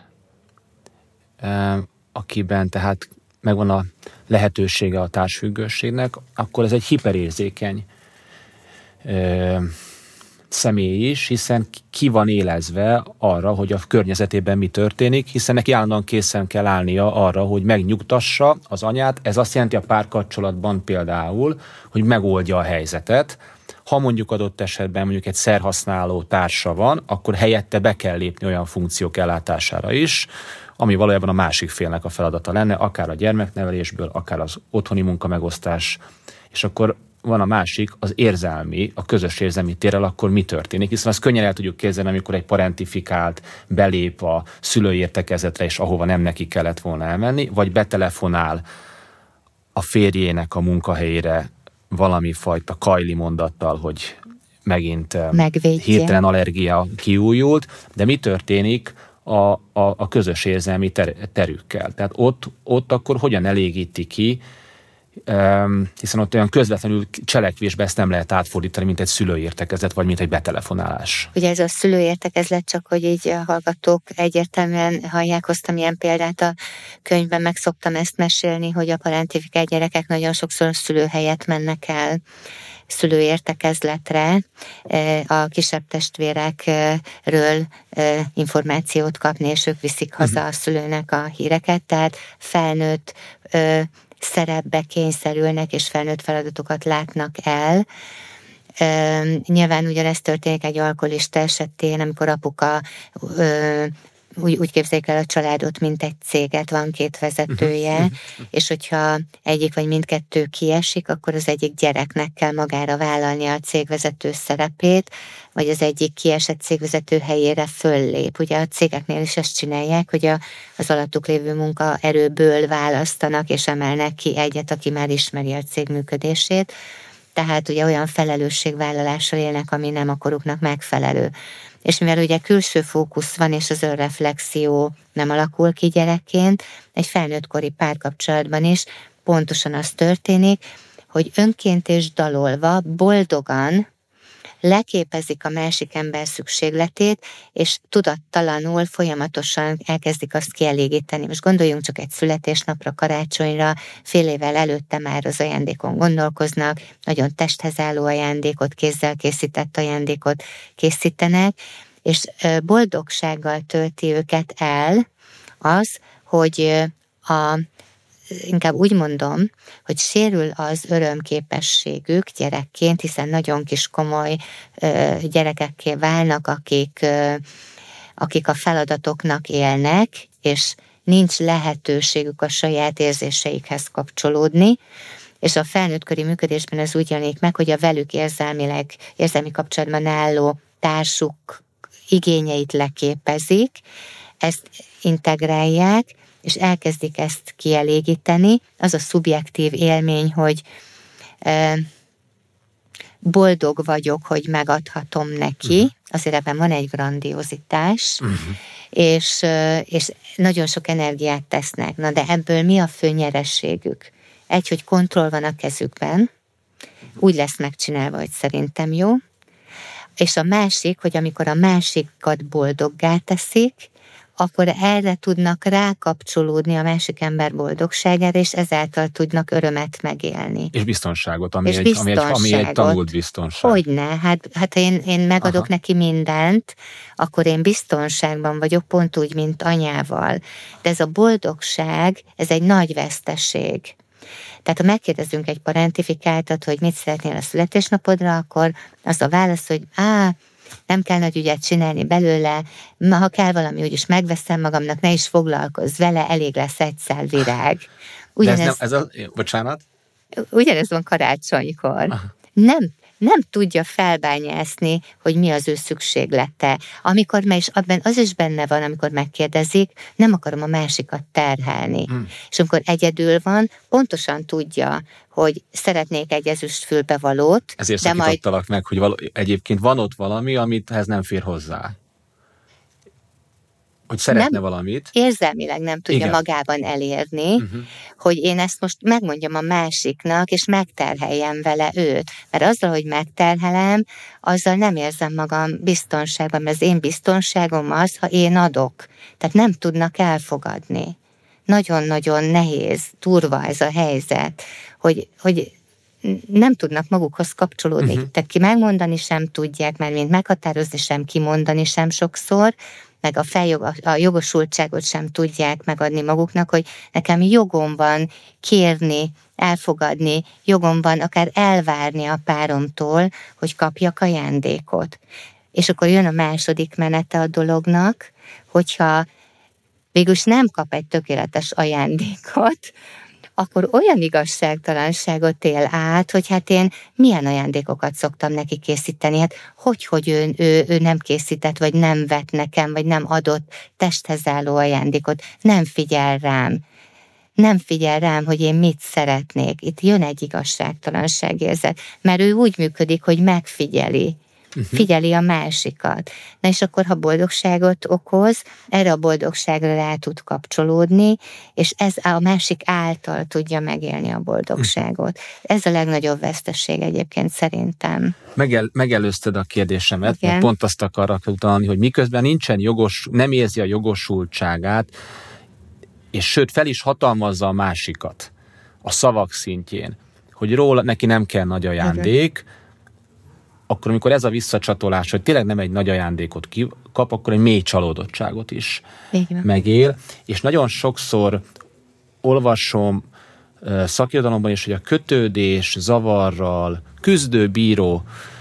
eh, akiben tehát megvan a lehetősége a társfüggőségnek, akkor ez egy hiperérzékeny eh, személy is, hiszen ki van élezve arra, hogy a környezetében mi történik, hiszen neki állandóan készen kell állnia arra, hogy megnyugtassa az anyát. Ez azt jelenti a párkapcsolatban például, hogy megoldja a helyzetet. Ha mondjuk adott esetben mondjuk egy szerhasználó társa van, akkor helyette be kell lépni olyan funkciók ellátására is, ami valójában a másik félnek a feladata lenne, akár a gyermeknevelésből, akár az otthoni munkamegosztás, és akkor van a másik, az érzelmi, a közös érzelmi térrel, akkor mi történik? Hiszen azt könnyen el tudjuk képzelni, amikor egy parentifikált belép a szülői értekezletre, és ahova nem neki kellett volna elmenni, vagy betelefonál a férjének a munkahelyére valami fajta kajli mondattal, hogy megint megvédje. Hirtelen allergia kiújult, de mi történik a, a, a közös érzelmi ter, terükkel? Tehát ott, ott akkor hogyan elégíti ki, Um, hiszen ott olyan közvetlenül cselekvésbe ezt nem lehet átfordítani, mint egy szülőértekezlet, vagy mint egy betelefonálás. Ugye ez a szülőértekezlet, csak hogy így a hallgatók egyértelműen hallják, hoztam ilyen példát a könyvben, meg szoktam ezt mesélni, hogy a parentifikált gyerekek nagyon sokszor a szülő helyett mennek el szülőértekezletre, a kisebb testvérekről információt kapni, és ők viszik haza uh-huh. a szülőnek a híreket, tehát felnőtt szerepbe kényszerülnek, és felnőtt feladatokat látnak el. Üm, nyilván ugyanezt történik egy alkoholista esetén, amikor apuka ö, úgy, úgy képzeljük el a családot, mint egy céget, van két vezetője, és hogyha egyik vagy mindkettő kiesik, akkor az egyik gyereknek kell magára vállalni a cégvezető szerepét, vagy az egyik kiesett cégvezető helyére föllép. Ugye a cégeknél is ezt csinálják, hogy a, az alattuk lévő munkaerőből választanak, és emelnek ki egyet, aki már ismeri a cég működését. Tehát ugye olyan felelősségvállalással élnek, ami nem a koruknak megfelelő. És mivel ugye külső fókusz van, és az önreflexió nem alakul ki gyerekként, egy felnőttkori párkapcsolatban is pontosan az történik, hogy önként és dalolva, boldogan leképezik a másik ember szükségletét, és tudattalanul folyamatosan elkezdik azt kielégíteni. Most gondoljunk csak egy születésnapra, karácsonyra, fél évvel előtte már az ajándékon gondolkoznak, nagyon testhez álló ajándékot, kézzel készített ajándékot készítenek, és boldogsággal tölti őket el az, hogy a inkább úgy mondom, hogy sérül az örömképességük gyerekként, hiszen nagyon kis komoly ö, gyerekekké válnak, akik, ö, akik a feladatoknak élnek, és nincs lehetőségük a saját érzéseikhez kapcsolódni, és a felnőttkori működésben ez úgy jelenik meg, hogy a velük érzelmileg, érzelmi kapcsolatban álló társuk igényeit leképezik, ezt integrálják, és elkezdik ezt kielégíteni. Az a szubjektív élmény, hogy e, boldog vagyok, hogy megadhatom neki, uh-huh. azért ebben van egy grandiozitás, uh-huh. és, és nagyon sok energiát tesznek. Na de ebből mi a fő nyerességük? Egy, hogy kontroll van a kezükben, úgy lesz megcsinálva, hogy szerintem jó, és a másik, hogy amikor a másikat boldoggá teszik, akkor erre tudnak rákapcsolódni a másik ember boldogságára, és ezáltal tudnak örömet megélni. És biztonságot, ami, és egy, biztonságot. ami, egy, ami egy tanult biztonság. Hogyne, hát, hát én, én megadok Aha. neki mindent, akkor én biztonságban vagyok, pont úgy, mint anyával. De ez a boldogság, ez egy nagy veszteség. Tehát ha megkérdezünk egy parentifikáltat, hogy mit szeretnél a születésnapodra, akkor az a válasz, hogy á, nem kell nagy ügyet csinálni belőle, ha kell valami, úgyis megveszem magamnak, ne is foglalkozz vele, elég lesz egy szál virág. Ugyanez, De ez nem, ez a, bocsánat? Ugyanez van karácsonykor. Aha. Nem, nem tudja felbányászni, hogy mi az ő szükséglete. Amikor meg is, abban az is benne van, amikor megkérdezik, nem akarom a másikat terhelni. Hmm. És amikor egyedül van, pontosan tudja, hogy szeretnék egy ezüstfülbevalót. Ezért szakítottalak majd... meg, hogy való, egyébként van ott valami, amit ez nem fér hozzá. Hogy szeretne nem, valamit. Érzelmileg nem tudja Igen. magában elérni, uh-huh. hogy én ezt most megmondjam a másiknak, és megterheljem vele őt. Mert azzal, hogy megterhelem, azzal nem érzem magam biztonságban, mert az én biztonságom az, ha én adok. Tehát nem tudnak elfogadni. Nagyon-nagyon nehéz, durva ez a helyzet, hogy, hogy nem tudnak magukhoz kapcsolódni. Uh-huh. Tehát ki megmondani sem tudják, mert mint meghatározni sem, kimondani sem sokszor, meg a, feljog, a jogosultságot sem tudják megadni maguknak, hogy nekem jogom van kérni, elfogadni, jogom van akár elvárni a páromtól, hogy kapjak ajándékot. És akkor jön a második menete a dolognak, hogyha végülis nem kap egy tökéletes ajándékot, akkor olyan igazságtalanságot él át, hogy hát én milyen ajándékokat szoktam neki készíteni, hát hogy, hogy ő, ő, ő nem készített, vagy nem vett nekem, vagy nem adott testhez álló ajándékot, nem figyel rám, nem figyel rám, hogy én mit szeretnék. Itt jön egy igazságtalanságérzet, mert ő úgy működik, hogy megfigyeli, Uh-huh. figyeli a másikat. Na és akkor, ha boldogságot okoz, erre a boldogságra rá tud kapcsolódni, és ez a másik által tudja megélni a boldogságot. Ez a legnagyobb vesztesség egyébként szerintem. Megel, megelőzted a kérdésemet, mert pont azt akarok utalni, hogy miközben nincsen jogos, nem érzi a jogosultságát, és sőt fel is hatalmazza a másikat a szavak szintjén, hogy róla neki nem kell nagy ajándék, uh-huh. akkor amikor ez a visszacsatolás, hogy tényleg nem egy nagy ajándékot kap, akkor egy mély csalódottságot is Igen. megél. És nagyon sokszor olvasom uh, szakirodalomban is, hogy a kötődés, zavarral küzdő bíró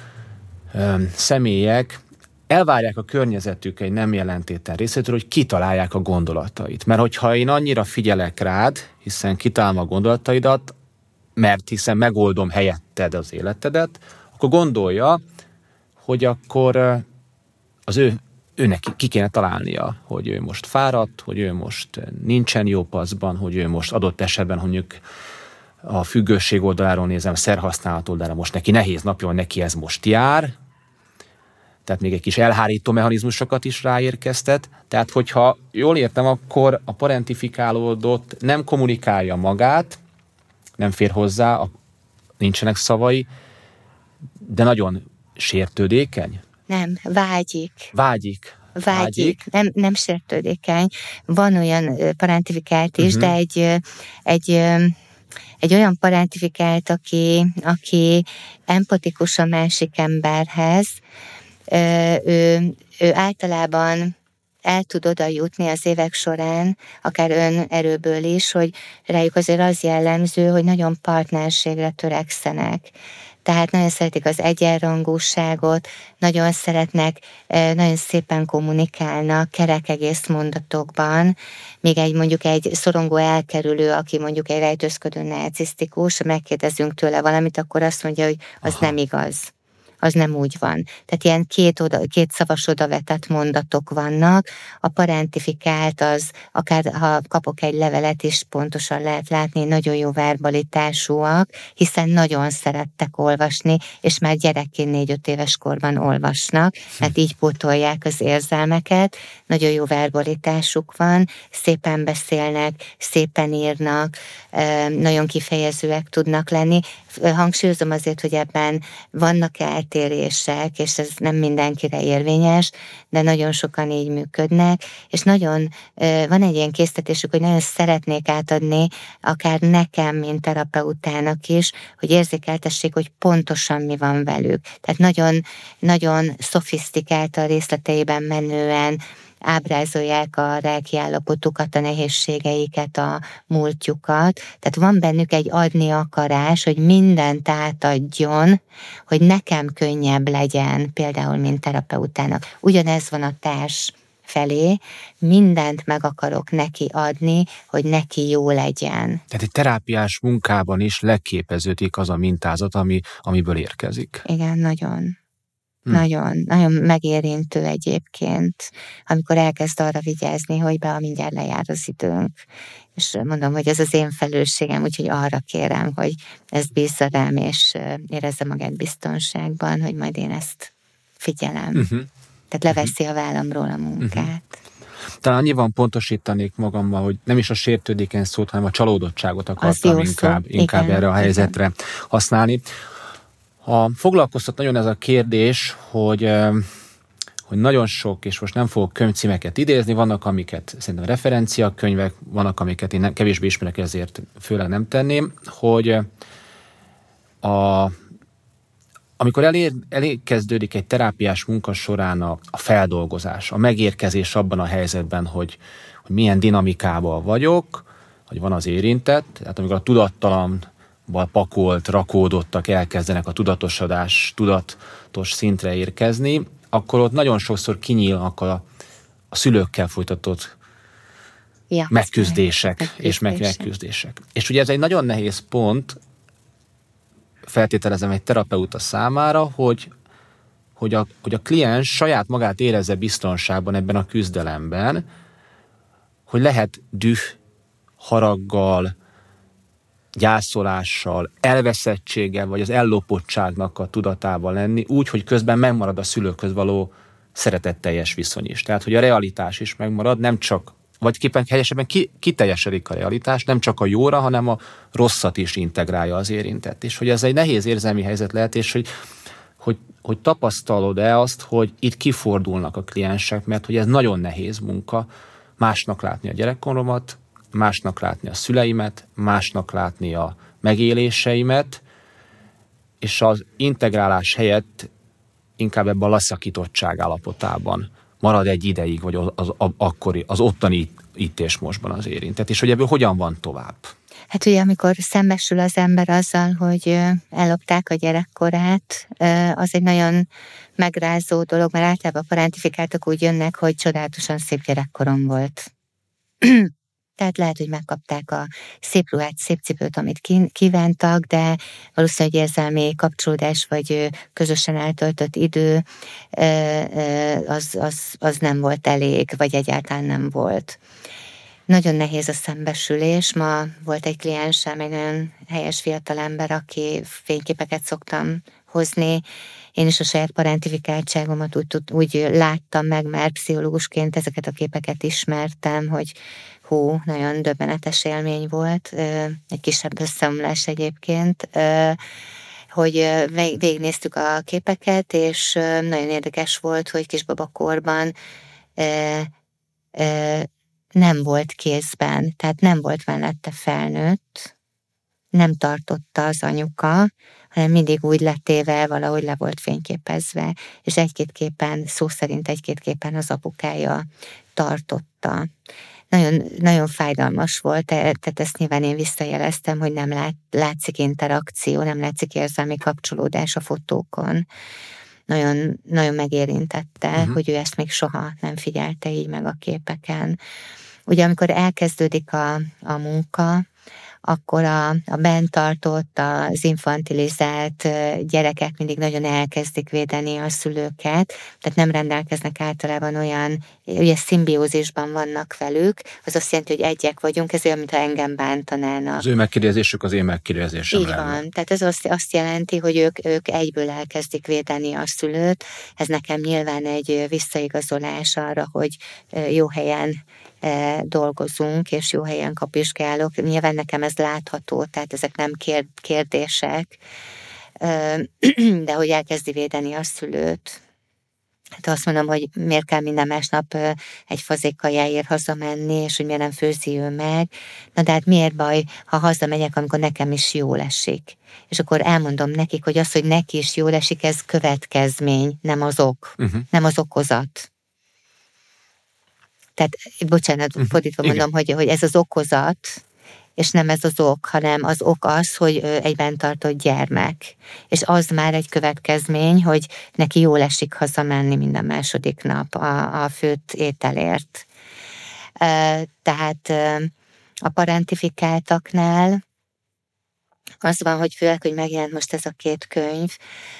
um, személyek elvárják a környezetük egy nem jelentétel részétől, hogy kitalálják a gondolatait. Mert hogyha én annyira figyelek rád, hiszen kitalálom a gondolataidat, mert hiszen megoldom helyetted az életedet, akkor gondolja, hogy akkor az ő, őnek ki kéne találnia, hogy ő most fáradt, hogy ő most nincsen jó paszban, hogy ő most adott esetben, hogy mondjuk a függőség oldaláról nézem, szerhasználat oldalára most neki nehéz napja van, neki ez most jár, tehát még egy kis elhárító mechanizmusokat is ráérkeztet. Tehát, hogyha jól értem, akkor a parentifikálódott nem kommunikálja magát, nem fér hozzá a nincsenek szavai, de nagyon sértődékeny. Nem, vágyik. Vágyik. Vágyik, Vágyik. Nem, nem sértődékeny. Van olyan parentifikált is, uh-huh. de egy, egy, egy olyan parentifikált, aki, aki empatikus a másik emberhez, ő, ő általában el tud oda jutni az évek során, akár önerőből is, hogy rájuk azért az jellemző, hogy nagyon partnerségre törekszenek. Tehát nagyon szeretik az egyenrangúságot, nagyon szeretnek, nagyon szépen kommunikálnak, kerek egész mondatokban, még egy mondjuk egy szorongó elkerülő, aki mondjuk egy rejtőzködő narcisztikus, megkérdezünk tőle valamit, akkor azt mondja, hogy az Aha. nem igaz. Az nem úgy van. Tehát ilyen két, oda, két szavas odavetett mondatok vannak. A parentifikált az, akár ha kapok egy levelet is, pontosan lehet látni, nagyon jó verbalitásúak, hiszen nagyon szerettek olvasni, és már gyerekként négy-öt éves korban olvasnak, mert így pótolják az érzelmeket, nagyon jó verbalitásuk van, szépen beszélnek, szépen írnak, nagyon kifejezőek tudnak lenni. Hangsúlyozom azért, hogy ebben vannak eltérések, és ez nem mindenkire érvényes, de nagyon sokan így működnek, és nagyon van egy ilyen késztetésük, hogy nagyon szeretnék átadni, akár nekem, mint terapeutának is, hogy érzékeltessék, hogy pontosan mi van velük. Tehát nagyon, nagyon szofisztikált a részleteiben menően ábrázolják a lelki állapotukat, a nehézségeiket, a múltjukat. Tehát van bennük egy adni akarás, hogy mindent átadjon, hogy nekem könnyebb legyen, például mint terapeutának. Ugyanez van a társ felé, mindent meg akarok neki adni, hogy neki jó legyen. Tehát egy terápiás munkában is leképeződik az a mintázat, ami, amiből érkezik. Igen, nagyon. Hm. Nagyon, nagyon megérintő egyébként, amikor elkezd arra vigyázni, hogy be, mindjárt lejár az időnk. És mondom, hogy ez az én felelősségem, úgyhogy arra kérem, hogy ezt bízza rám, és érezze magát biztonságban, hogy majd én ezt figyelem. Uh-huh. Tehát leveszi a vállamról a munkát. Uh-huh. Talán annyiban pontosítanék magammal, hogy nem is a sértődékeny szót, hanem a csalódottságot akartam inkább, inkább erre a helyzetre igen. használni. Ha foglalkoztat nagyon ez a kérdés, hogy, hogy nagyon sok, és most nem fogok könyvcímeket idézni, vannak, amiket szerintem referenciakönyvek, vannak, amiket én nem, kevésbé ismerek, ezért főleg nem tenném, hogy a, amikor elé, elkezdődik egy terápiás munka során a, a feldolgozás, a megérkezés abban a helyzetben, hogy, hogy milyen dinamikában vagyok, hogy van az érintett, tehát amikor a tudattalan pakolt, rakódottak elkezdenek a tudatosodás, tudatos szintre érkezni, akkor ott nagyon sokszor kinyílnak a, a szülőkkel folytatott ja, megküzdések, megküzdések és meg megküzdések. És ugye ez egy nagyon nehéz pont, feltételezem egy terapeuta számára, hogy, hogy, a, hogy a kliens saját magát érezze biztonságban ebben a küzdelemben, hogy lehet düh, haraggal, gyászolással, elveszettséggel, vagy az ellopottságnak a tudatában lenni, úgy, hogy közben megmarad a szülőkhöz való szeretetteljes viszony is. Tehát, hogy a realitás is megmarad, nem csak, vagy képen helyesebben ki, kiteljesedik a realitás, nem csak a jóra, hanem a rosszat is integrálja az érintett. És hogy ez egy nehéz érzelmi helyzet lehet, és hogy, hogy, hogy tapasztalod-e azt, hogy itt kifordulnak a kliensek, mert hogy ez nagyon nehéz munka, másnak látni a gyerekkoromat, másnak látni a szüleimet, másnak látni a megéléseimet, és az integrálás helyett inkább ebben a leszakítottság állapotában marad egy ideig, vagy az, az, az, akkori, az ottani itt és mostban az érintett, és hogy ebből hogyan van tovább? Hát ugye, amikor szembesül az ember azzal, hogy ellopták a gyerekkorát, az egy nagyon megrázó dolog, mert általában a parentifikáltak úgy jönnek, hogy csodálatosan szép gyerekkorom volt. Tehát lehet, hogy megkapták a szép ruhát, szép cipőt, amit kívántak, de valószínűleg érzelmi kapcsolódás, vagy közösen eltöltött idő az, az, az nem volt elég, vagy egyáltalán nem volt. Nagyon nehéz a szembesülés. Ma volt egy kliensem, egy nagyon helyes fiatalember, aki fényképeket szoktam hozni. Én is a saját parentifikáltságomat úgy, úgy láttam meg, mert pszichológusként ezeket a képeket ismertem, hogy hú, nagyon döbbenetes élmény volt, egy kisebb összeomlás egyébként, hogy végignéztük a képeket, és nagyon érdekes volt, hogy kisbabakorban nem volt kézben, tehát nem volt mellette felnőtt, nem tartotta az anyuka, hanem mindig úgy letéve, valahogy le volt fényképezve, és egy-két képen, szó szerint egy-két képen az apukája tartotta. Nagyon, nagyon fájdalmas volt, tehát ezt nyilván én visszajeleztem, hogy nem lát, látszik interakció, nem látszik érzelmi kapcsolódás a fotókon. Nagyon, nagyon megérintette, uh-huh. hogy ő ezt még soha nem figyelte így meg a képeken. Ugye amikor elkezdődik a, a munka, akkor a, a bent tartott, az infantilizált gyerekek mindig nagyon elkezdik védeni a szülőket, tehát nem rendelkeznek általában olyan, ugye szimbiózisban vannak velük, az azt jelenti, hogy egyek vagyunk, ez olyan, mintha engem bántanának. Az ő megkérdezésük az én megkérdezésem. Így van, lenne. Tehát ez azt, azt jelenti, hogy ők, ők egyből elkezdik védeni a szülőt, ez nekem nyilván egy visszaigazolás arra, hogy jó helyen dolgozunk, és jó helyen kapizsgálok. Nyilván nekem ez látható, tehát ezek nem kérdések, de hogy elkezdi védeni a szülőt. Hát azt mondom, hogy miért kell minden másnap egy fazék kajáért hazamenni, és hogy miért nem főzi ő meg. Na de hát miért baj, ha hazamegyek, amikor nekem is jól esik. És akkor elmondom nekik, hogy az, hogy neki is jól esik, ez következmény, nem az ok, uh-huh. nem az okozat. Tehát, bocsánat, fordítva uh-huh. mondom, hogy, hogy ez az okozat, és nem ez az ok, hanem az ok az, hogy egy benntartott gyermek. És az már egy következmény, hogy neki jól esik hazamenni minden második nap a, a főtt ételért. Tehát a parentifikáltaknál az van, hogy főleg, hogy megjelent most ez a két könyv,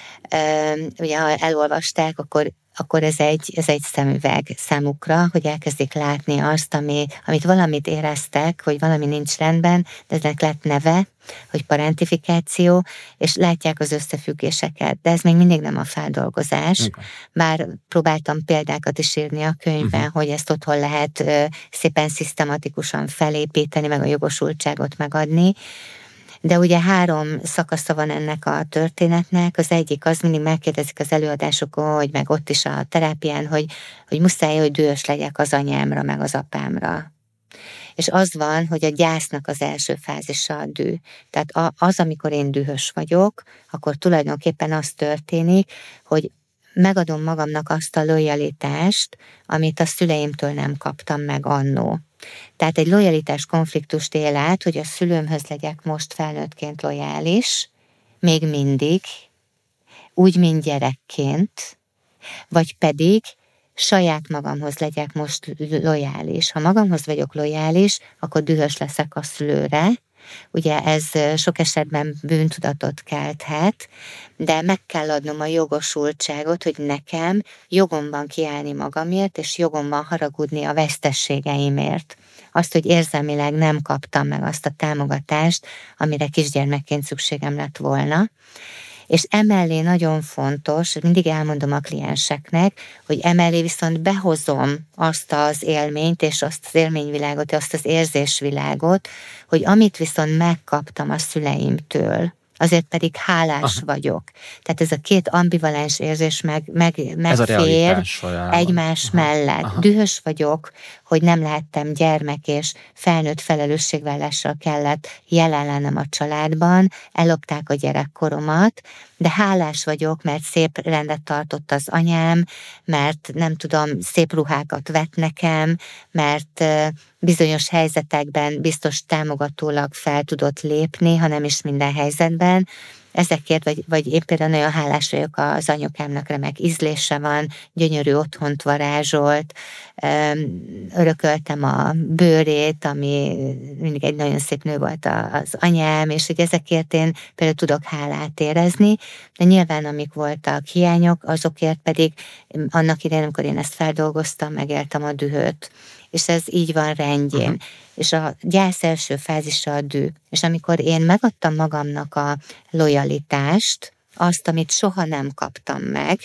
ugye ha elolvasták, akkor akkor ez egy, ez egy szemüveg számukra, hogy elkezdik látni azt, ami, amit valamit éreztek, hogy valami nincs rendben, de ennek lett neve, hogy parentifikáció, és látják az összefüggéseket, de ez még mindig nem a feldolgozás. Okay. Bár próbáltam példákat is írni a könyvben, uh-huh. hogy ezt otthon lehet uh, szépen szisztematikusan felépíteni, meg a jogosultságot megadni. De ugye három szakasza van ennek a történetnek, az egyik az, mindig megkérdezik az előadásokon, hogy meg ott is a terápián, hogy, hogy muszáj, hogy dühös legyek az anyámra, meg az apámra. És az van, hogy a gyásznak az első fázisa a düh. Tehát az, amikor én dühös vagyok, akkor tulajdonképpen az történik, hogy megadom magamnak azt a lojalitást, amit a szüleimtől nem kaptam meg annó. Tehát egy lojalitás konfliktust él át, hogy a szülőmhöz legyek most felnőttként lojális, még mindig, úgy, mint gyerekként, vagy pedig saját magamhoz legyek most lojális. Ha magamhoz vagyok lojális, akkor dühös leszek a szülőre. Ugye ez sok esetben bűntudatot kelthet, de meg kell adnom a jogosultságot, hogy nekem jogom van kiállni magamért, és jogom van haragudni a vesztességeimért. Azt, hogy érzelmileg nem kaptam meg azt a támogatást, amire kisgyermekként szükségem lett volna. És emellé nagyon fontos, mindig elmondom a klienseknek, hogy emellé viszont behozom azt az élményt, és azt az élményvilágot, azt az érzésvilágot, hogy amit viszont megkaptam a szüleimtől, azért pedig hálás Aha. vagyok. Tehát ez a két ambivalens érzés meg, meg, megfér egymás Aha. mellett. Aha. Dühös vagyok, hogy nem lehettem gyermek, és felnőtt felelősségvállással kellett jelen lennem a családban, ellopták a gyerekkoromat, de hálás vagyok, mert szép rendet tartott az anyám, mert nem tudom, szép ruhákat vett nekem, mert bizonyos helyzetekben biztos támogatólag fel tudott lépni, ha nem is minden helyzetben. Ezekért, vagy, vagy én például nagyon hálás vagyok az anyukámnak, remek ízlése van, gyönyörű otthont varázsolt, örököltem a bőrét, ami mindig egy nagyon szép nő volt az anyám, és hogy ezekért én például tudok hálát érezni, de nyilván amik voltak hiányok, azokért pedig annak idején, amikor én ezt feldolgoztam, megéltem a dühöt. És ez így van rendjén. Uh-huh. És a gyász első fázisa a düh. És amikor én megadtam magamnak a lojalitást, azt, amit soha nem kaptam meg,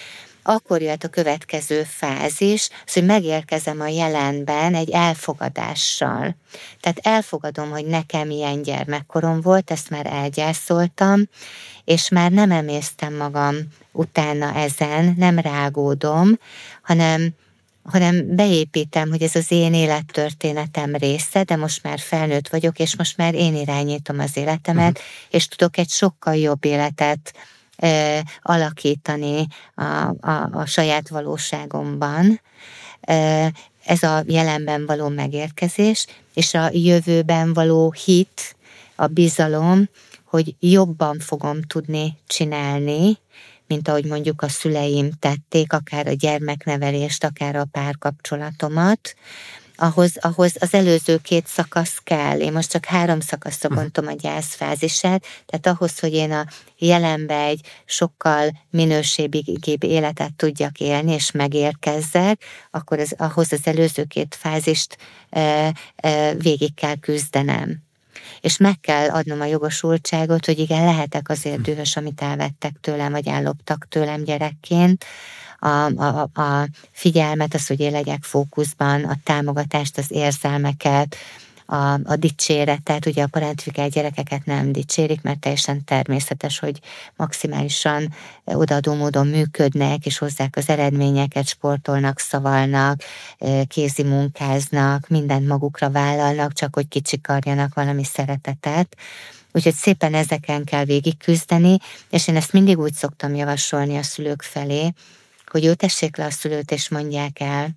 akkor jött a következő fázis, az, hogy megérkezem a jelenben egy elfogadással. Tehát elfogadom, hogy nekem ilyen gyermekkorom volt, ezt már elgyászoltam, és már nem emésztem magam utána ezen, nem rágódom, hanem, hanem beépítem, hogy ez az én élettörténetem része, de most már felnőtt vagyok, és most már én irányítom az életemet, uh-huh. és tudok egy sokkal jobb életet Uh, alakítani a, a, a saját valóságomban. Uh, ez a jelenben való megérkezés, és a jövőben való hit, a bizalom, hogy jobban fogom tudni csinálni, mint ahogy mondjuk a szüleim tették, akár a gyermeknevelést, akár a párkapcsolatomat. Ahhoz, ahhoz az előző két szakasz kell. Én most csak három szakaszra bontom a gyászfázisát, tehát ahhoz, hogy én a jelenbe egy sokkal minőségibb életet tudjak élni, és megérkezzek, akkor az, ahhoz az előző két fázist e, e, végig kell küzdenem. És meg kell adnom a jogosultságot, hogy igen, lehetek azért dühös, amit elvettek tőlem, vagy elloptak tőlem gyerekként, A, a, a figyelmet, az, hogy én legyek fókuszban, a támogatást, az érzelmeket, a, a dicséretet, ugye a parentifikált gyerekeket nem dicsérik, mert teljesen természetes, hogy maximálisan odaadó módon működnek, és hozzák az eredményeket, sportolnak, szavalnak, kézi munkáznak, mindent magukra vállalnak, csak hogy kicsikarjanak valami szeretetet. Úgyhogy szépen ezeken kell végig küzdeni, és én ezt mindig úgy szoktam javasolni a szülők felé, hogy ültessék le a szülőt, és mondják el,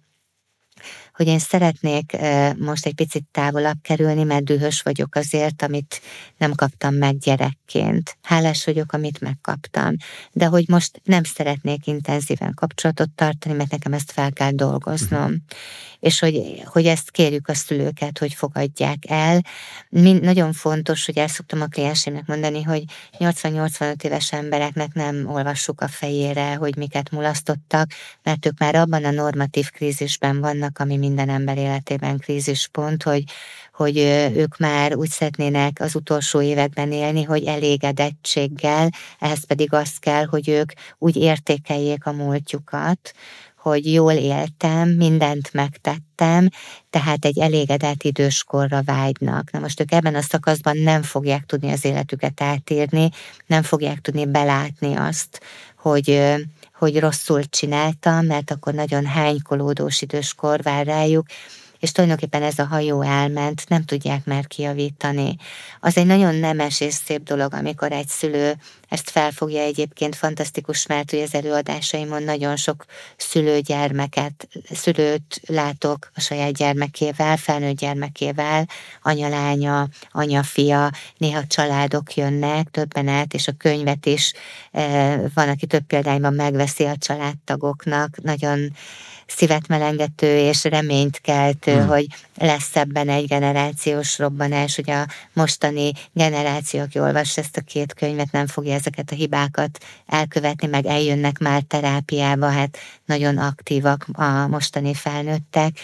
hogy én szeretnék most egy picit távolabb kerülni, mert dühös vagyok azért, amit nem kaptam meg gyerekként. Hálás vagyok, amit megkaptam. De hogy most nem szeretnék intenzíven kapcsolatot tartani, mert nekem ezt fel kell dolgoznom. Uh-huh. És hogy, hogy ezt kérjük a szülőket, hogy fogadják el. Mind, nagyon fontos, hogy el szoktam a kliensémnek mondani, hogy nyolcvan-nyolcvanöt éves embereknek nem olvassuk a fejére, hogy miket mulasztottak, mert ők már abban a normatív krízisben vannak, ami minden ember életében krízispont, hogy, hogy ők már úgy szeretnének az utolsó években élni, hogy elégedettséggel, ehhez pedig az kell, hogy ők úgy értékeljék a múltjukat, hogy jól éltem, mindent megtettem, tehát egy elégedett időskorra vágynak. Na most ők ebben a szakaszban nem fogják tudni az életüket átírni, nem fogják tudni belátni azt, hogy, hogy rosszul csináltam, mert akkor nagyon hánykolódós időskor vár rájuk, és tulajdonképpen ez a hajó elment, nem tudják már kijavítani. Az egy nagyon nemes és szép dolog, amikor egy szülő ezt felfogja, egyébként fantasztikus, mert hogy az előadásaimon nagyon sok szülőgyermeket, szülőt látok a saját gyermekével, felnőtt gyermekével, anya-lánya, anya-fia, néha családok jönnek, többen át, és a könyvet is van, aki több példányban megveszi a családtagoknak, nagyon szívet melengető és reményt keltő, hmm. hogy lesz ebben egy generációs robbanás, hogy a mostani generáció, aki olvassa ezt a két könyvet, nem fogja ezeket a hibákat elkövetni, meg eljönnek már terápiába, hát nagyon aktívak a mostani felnőttek,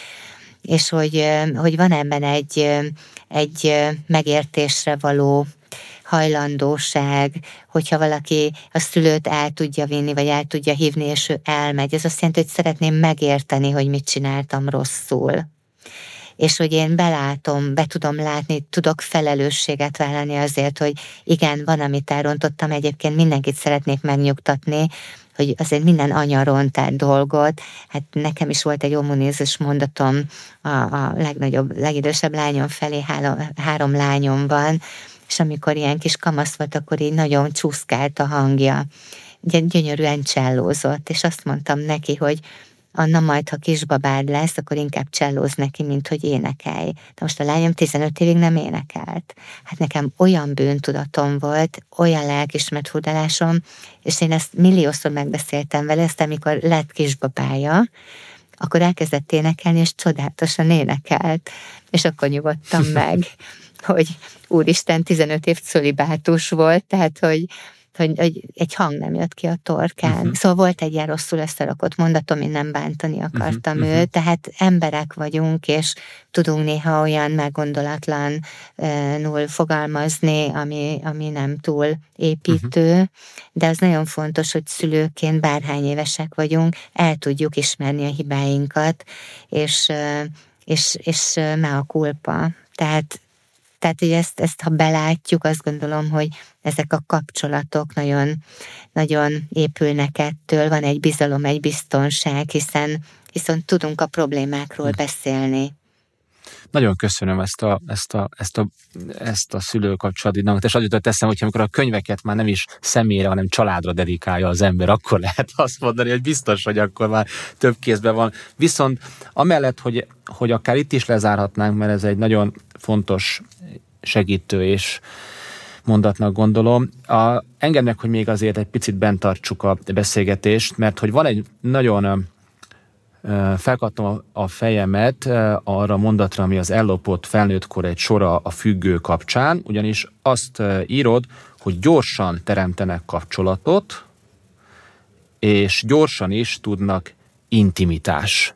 és hogy, hogy van ebben egy, egy megértésre való hajlandóság, hogyha valaki a szülőt el tudja vinni, vagy el tudja hívni, és ő elmegy. Ez azt jelenti, hogy szeretném megérteni, hogy mit csináltam rosszul. És hogy én belátom, be tudom látni, tudok felelősséget vállalni azért, hogy igen, van, amit elrontottam, egyébként mindenkit szeretnék megnyugtatni, hogy azért minden anya ront át dolgot. Hát nekem is volt egy omunézus mondatom a, a legnagyobb, legidősebb lányom felé, három, három lányom van, és amikor ilyen kis kamasz volt, akkor így nagyon csúszkált a hangja. Gyönyörűen csellózott, és azt mondtam neki, hogy Anna, majd ha kisbabád lesz, akkor inkább csellóz neki, mint hogy énekelj. De most a lányom tizenöt évig nem énekelt. Hát nekem olyan bűntudatom volt, olyan lelkismert furdalásom, és én ezt milliószor megbeszéltem vele, ezt amikor lett kisbabája, akkor elkezdett énekelni, és csodálatosan énekelt. És akkor nyugodtam meg, hogy úristen, tizenöt év cölibátus volt, tehát hogy, hogy, hogy egy hang nem jött ki a torkán. Uh-huh. Szóval volt egy ilyen rosszul összerakott mondatom, én nem bántani akartam uh-huh. őt, tehát emberek vagyunk, és tudunk néha olyan meggondolatlanul fogalmazni, ami, ami nem túl építő, uh-huh. de az nagyon fontos, hogy szülőként bárhány évesek vagyunk, el tudjuk ismerni a hibáinkat, és, és, és mea culpa. Tehát Tehát, hogy ezt, ezt, ha belátjuk, azt gondolom, hogy ezek a kapcsolatok nagyon, nagyon épülnek ettől, van egy bizalom, egy biztonság, hiszen, hiszen tudunk a problémákról beszélni. Nagyon köszönöm ezt a, ezt a, ezt a, ezt a szülőkapcsolati dinamikát, és az jutott eszembe, hogy amikor a könyveket már nem is személyre, hanem családra dedikálja az ember, akkor lehet azt mondani, hogy biztos, hogy akkor már több kézben van. Viszont amellett, hogy, hogy akár itt is lezárhatnánk, mert ez egy nagyon fontos segítő és mondatnak gondolom. A, engedd meg, hogy még azért egy picit bent tartsuk a beszélgetést, mert hogy van egy nagyon felkaptam a fejemet arra a mondatra, ami az ellopott felnőttkor egy sora a függő kapcsán, ugyanis azt írod, hogy gyorsan teremtenek kapcsolatot, és gyorsan is tudnak intimitást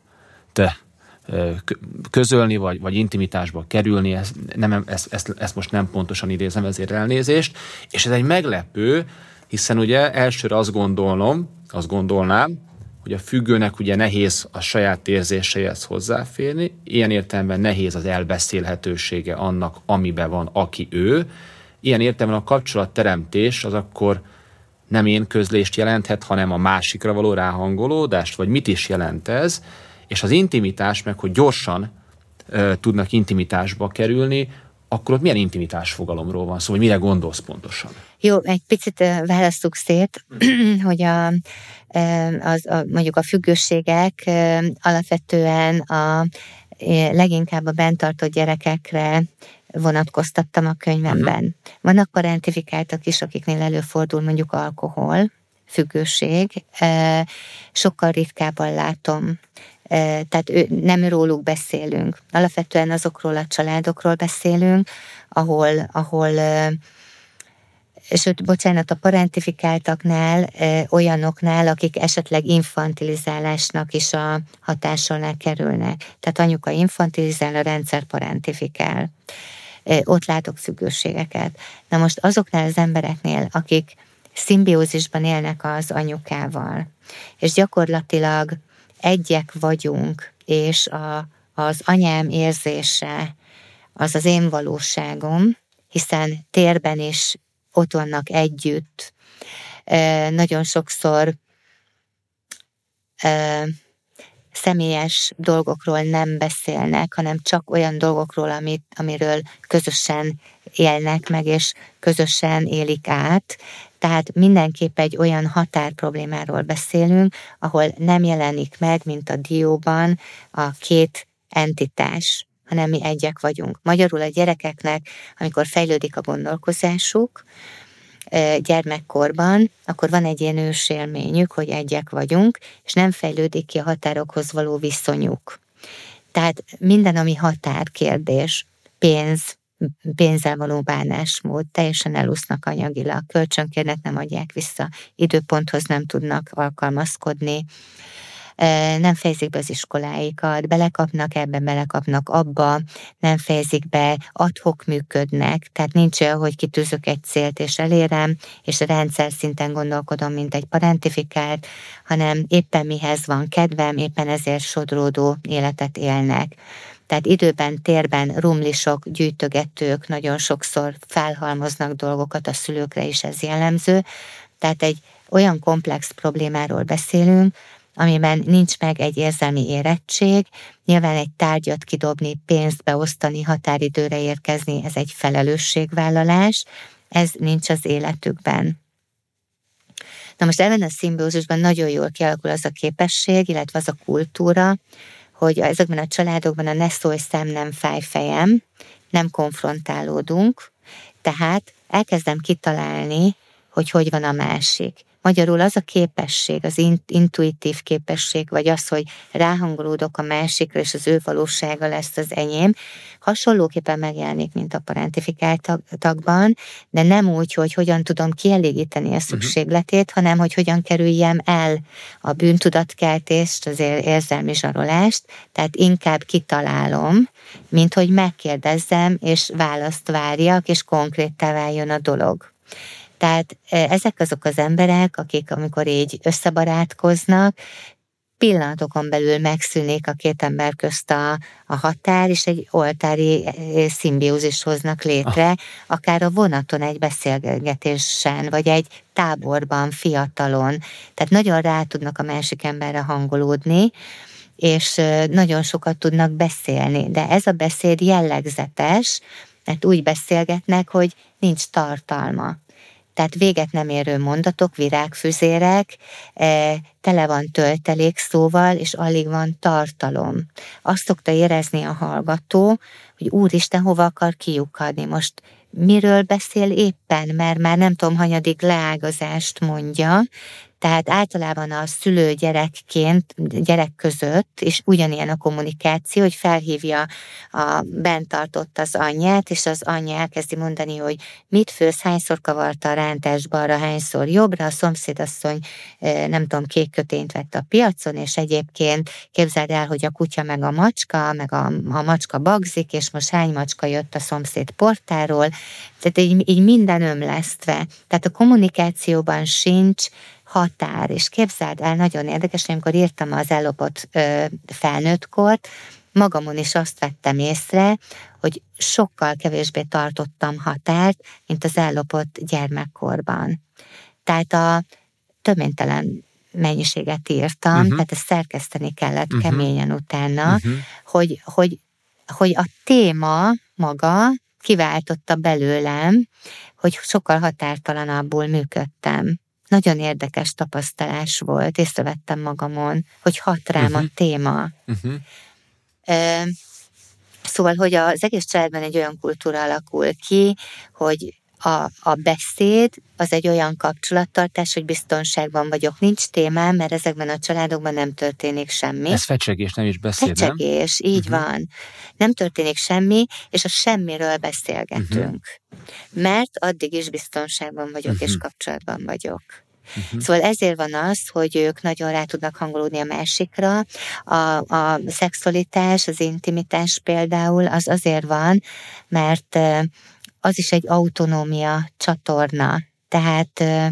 közölni, vagy, vagy intimitásba kerülni, ezt, nem, ezt, ezt, ezt most nem pontosan idézem, ezért elnézést, és ez egy meglepő, hiszen ugye elsőre azt gondolom, azt gondolnám, hogy a függőnek ugye nehéz a saját érzéseihez hozzáférni, ilyen értelemben nehéz az elbeszélhetősége annak, amiben van, aki ő. Ilyen értelemben a kapcsolatteremtés az akkor nem én közlést jelenthet, hanem a másikra való ráhangolódást, vagy mit is jelent ez, és az intimitás meg, hogy gyorsan uh, tudnak intimitásba kerülni, akkor ott milyen intimitás fogalomról van szó, vagy mire gondolsz pontosan? Jó, egy picit választjuk szét, hogy a, az, a, mondjuk a függőségek alapvetően a leginkább a bent tartott gyerekekre vonatkoztattam a könyvemben. Uh-huh. Vannak parentifikáltak is, akiknél előfordul mondjuk alkohol, függőség, sokkal ritkábban látom. Tehát ő, nem róluk beszélünk. Alapvetően azokról a családokról beszélünk, ahol, ahol sőt, bocsánat, a parentifikáltaknál, olyanoknál, akik esetleg infantilizálásnak is a hatása alá kerülnek. Tehát anyuka infantilizál, a rendszer parentifikál. Ott látok függőségeket. Na most azoknál az embereknél, akik szimbiózisban élnek az anyukával, és gyakorlatilag egyek vagyunk, és a, az anyám érzése az az én valóságom, hiszen térben is ott vannak együtt. E, nagyon sokszor e, személyes dolgokról nem beszélnek, hanem csak olyan dolgokról, amit, amiről közösen élnek meg, és közösen élik át. Tehát mindenképp egy olyan határproblémáról beszélünk, ahol nem jelenik meg, mint a dióban, a két entitás, hanem mi egyek vagyunk. Magyarul a gyerekeknek, amikor fejlődik a gondolkozásuk gyermekkorban, akkor van egy ilyen ősélményük, hogy egyek vagyunk, és nem fejlődik ki a határokhoz való viszonyuk. Tehát minden, ami határkérdés, pénz, pénzzel való bánásmód, teljesen elúsznak anyagilag, kölcsönkérnek, nem adják vissza, időponthoz nem tudnak alkalmazkodni, nem fejezik be az iskoláikat, belekapnak ebbe, belekapnak abba, nem fejezik be, ad-hoc működnek, tehát nincs olyan, hogy kitűzök egy célt és elérem, és a rendszer szinten gondolkodom, mint egy parentifikált, hanem éppen mihez van kedvem, éppen ezért sodródó életet élnek. Tehát időben, térben rumlisok, gyűjtögetők nagyon sokszor felhalmoznak dolgokat, a szülőkre is ez jellemző. Tehát egy olyan komplex problémáról beszélünk, amiben nincs meg egy érzelmi érettség, nyilván egy tárgyat kidobni, pénzt beosztani, határidőre érkezni, ez egy felelősségvállalás, ez nincs az életükben. Na most ebben a szimbiózisban nagyon jól kialakul az a képesség, illetve az a kultúra, hogy ezekben a családokban a ne szólj szem, nem fáj fejem, nem konfrontálódunk, tehát elkezdem kitalálni, hogy hogy van a másik. Magyarul az a képesség, az intuitív képesség, vagy az, hogy ráhangolódok a másikra, és az ő valósága lesz az enyém, hasonlóképpen megjelenik, mint a parentifikált tagban, de nem úgy, hogy hogyan tudom kielégíteni a szükségletét, uh-huh. hanem hogy hogyan kerüljem el a bűntudatkeltést, az érzelmi zsarolást, tehát inkább kitalálom, mint hogy megkérdezzem, és választ várjak, és konkréttá váljon a dolog. Tehát ezek azok az emberek, akik amikor így összebarátkoznak, pillanatokon belül megszűnik a két ember közt a, a határ, és egy oltári szimbiózis hoznak létre, akár a vonaton egy beszélgetésen, vagy egy táborban, fiatalon. Tehát nagyon rá tudnak a másik emberre hangolódni, és nagyon sokat tudnak beszélni. De ez a beszéd jellegzetes, mert úgy beszélgetnek, hogy nincs tartalma. Tehát véget nem érő mondatok, virágfüzérek, tele van töltelék szóval, és alig van tartalom. Azt szokta érezni a hallgató, hogy úristen, hova akar kiukadni most, miről beszél éppen, mert már nem tudom, hanyadik leágazást mondja. Tehát általában a szülő gyerekként, gyerek között, és ugyanilyen a kommunikáció, hogy felhívja a bent tartott az anyját, és az anyja elkezdi mondani, hogy mit fősz, hányszor kavarta a rántást balra, hányszor jobbra, a szomszédasszony nem tudom, kék kötényt vett a piacon, és egyébként képzeld el, hogy a kutya meg a macska, meg a, a macska bagzik, és most hány macska jött a szomszéd portáról, tehát így, így minden ömlesztve. Tehát a kommunikációban sincs határ, és képzeld el, nagyon érdekes, amikor írtam az ellopott ö, felnőttkort, magamon is azt vettem észre, hogy sokkal kevésbé tartottam határt, mint az ellopott gyermekkorban. Tehát a töménytelen mennyiséget írtam, uh-huh. tehát ezt szerkeszteni kellett uh-huh. keményen utána, uh-huh. hogy, hogy, hogy a téma maga kiváltotta belőlem, hogy sokkal határtalanabbul működtem. Nagyon érdekes tapasztalás volt, észrevettem magamon, hogy hat rám uh-huh. a téma. Uh-huh. E, szóval, hogy az egész családban egy olyan kultúra alakul ki, hogy a, a beszéd az egy olyan kapcsolattartás, hogy biztonságban vagyok, nincs témám, mert ezekben a családokban nem történik semmi. Ez fecsegés, nem is beszéd, Fecsegés, nem? így uh-huh. van. Nem történik semmi, és a semmiről beszélgetünk. Uh-huh. Mert addig is biztonságban vagyok, uh-huh. és kapcsolatban vagyok. Uh-huh. Szóval ezért van az, hogy ők nagyon rá tudnak hangolódni a másikra. A, a szexualitás, az intimitás például az azért van, mert az is egy autonómia csatorna. Tehát,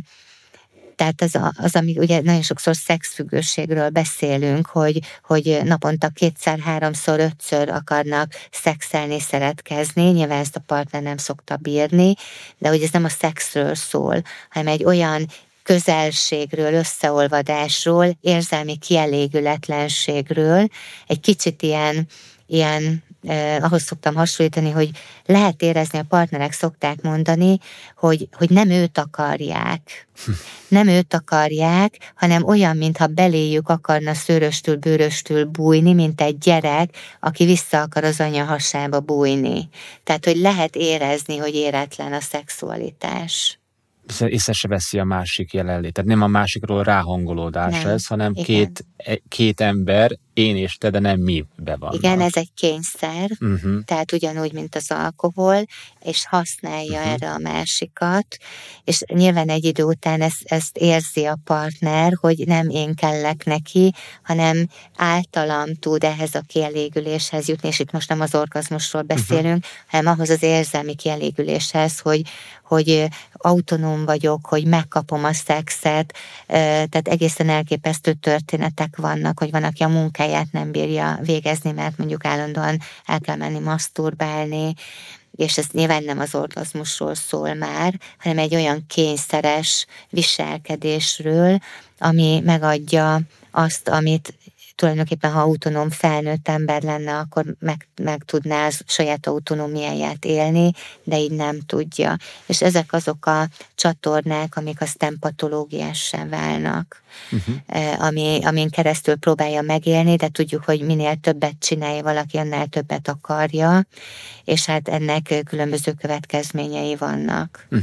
tehát az, a, az, ami ugye nagyon sokszor szexfüggőségről beszélünk, hogy, hogy naponta kétszer, háromszor, ötször akarnak szexelni, szeretkezni. Nyilván ezt a partner nem szokta bírni, de hogy ez nem a szexről szól, hanem egy olyan közelségről, összeolvadásról, érzelmi kielégületlenségről, egy kicsit ilyen, ilyen eh, ahhoz szoktam hasonlítani, hogy lehet érezni, a partnerek szokták mondani, hogy, hogy nem őt akarják. Nem őt akarják, hanem olyan, mintha beléjük akarna szőröstül, bőröstül bújni, mint egy gyerek, aki vissza akar az anya hasába bújni. Tehát, hogy lehet érezni, hogy éretlen a szexualitás. Észre se veszi a másik jelenlét. Tehát nem a másikról ráhangolódás nem. ez, hanem két, két ember, én és te, de nem mi be vannak. Igen, ez egy kényszer, uh-huh. tehát ugyanúgy, mint az alkohol, és használja uh-huh. erre a másikat, és nyilván egy idő után ezt, ezt érzi a partner, hogy nem én kellek neki, hanem általam tud ehhez a kielégüléshez jutni, és itt most nem az orgazmusról beszélünk, uh-huh. hanem ahhoz az érzelmi kielégüléshez, hogy, hogy autonóm vagyok, hogy megkapom a szexet, tehát egészen elképesztő történetek vannak, hogy van, aki a munkáját nem bírja végezni, mert mondjuk állandóan el kell menni maszturbálni, és ez nyilván nem az orgazmusról szól már, hanem egy olyan kényszeres viselkedésről, ami megadja azt, amit tulajdonképpen, ha autonóm felnőtt ember lenne, akkor meg, meg tudná az saját autonómiáját élni, de így nem tudja. És ezek azok a csatornák, amik aztán patológiássá válnak, uh-huh. ami, amin keresztül próbálja megélni, de tudjuk, hogy minél többet csinálja valaki, annál többet akarja, és hát ennek különböző következményei vannak. Uh-huh.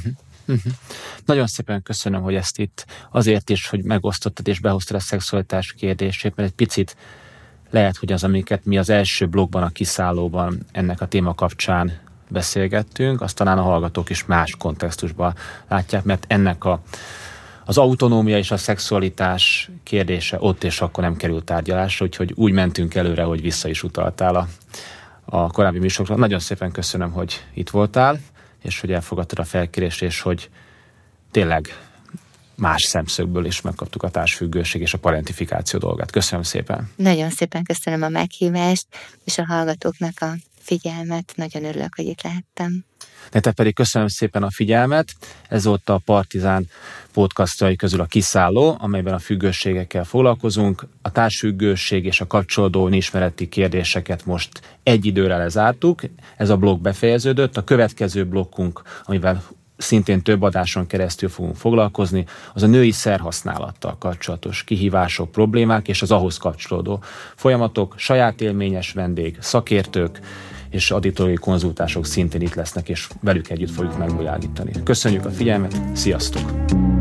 Uh-huh. Nagyon szépen köszönöm, hogy ezt itt azért is, hogy megosztottad és behoztad a szexualitás kérdését, mert egy picit lehet, hogy az, amiket mi az első blogban, a kiszállóban ennek a téma kapcsán beszélgettünk, azt talán a hallgatók is más kontextusban látják, mert ennek a, az autonómia és a szexualitás kérdése ott és akkor nem került tárgyalásra, úgyhogy úgy mentünk előre, hogy vissza is utaltál a, a korábbi műsorokra. Nagyon szépen köszönöm, hogy itt voltál, és hogy elfogadtad a felkérést, és hogy tényleg más szemszögből is megkaptuk a társfüggőség és a parentifikáció dolgát. Köszönöm szépen. Nagyon szépen köszönöm a meghívást, és a hallgatóknak a figyelmet. Nagyon örülök, hogy itt lehettem. Nektek pedig köszönöm szépen a figyelmet. Ez volt a Partizán podcastjai közül a Kiszálló, amelyben a függőségekkel foglalkozunk. A társfüggőség és a kapcsolódó önismereti kérdéseket most egy időre lezártuk. Ez a blokk befejeződött. A következő blokkunk, amivel szintén több adáson keresztül fogunk foglalkozni, az a női szerhasználattal kapcsolatos kihívások, problémák és az ahhoz kapcsolódó folyamatok, saját élményes vendég, szakértők és auditoriai konzultások szintén itt lesznek, és velük együtt fogjuk megvilágítani. Köszönjük a figyelmet, sziasztok!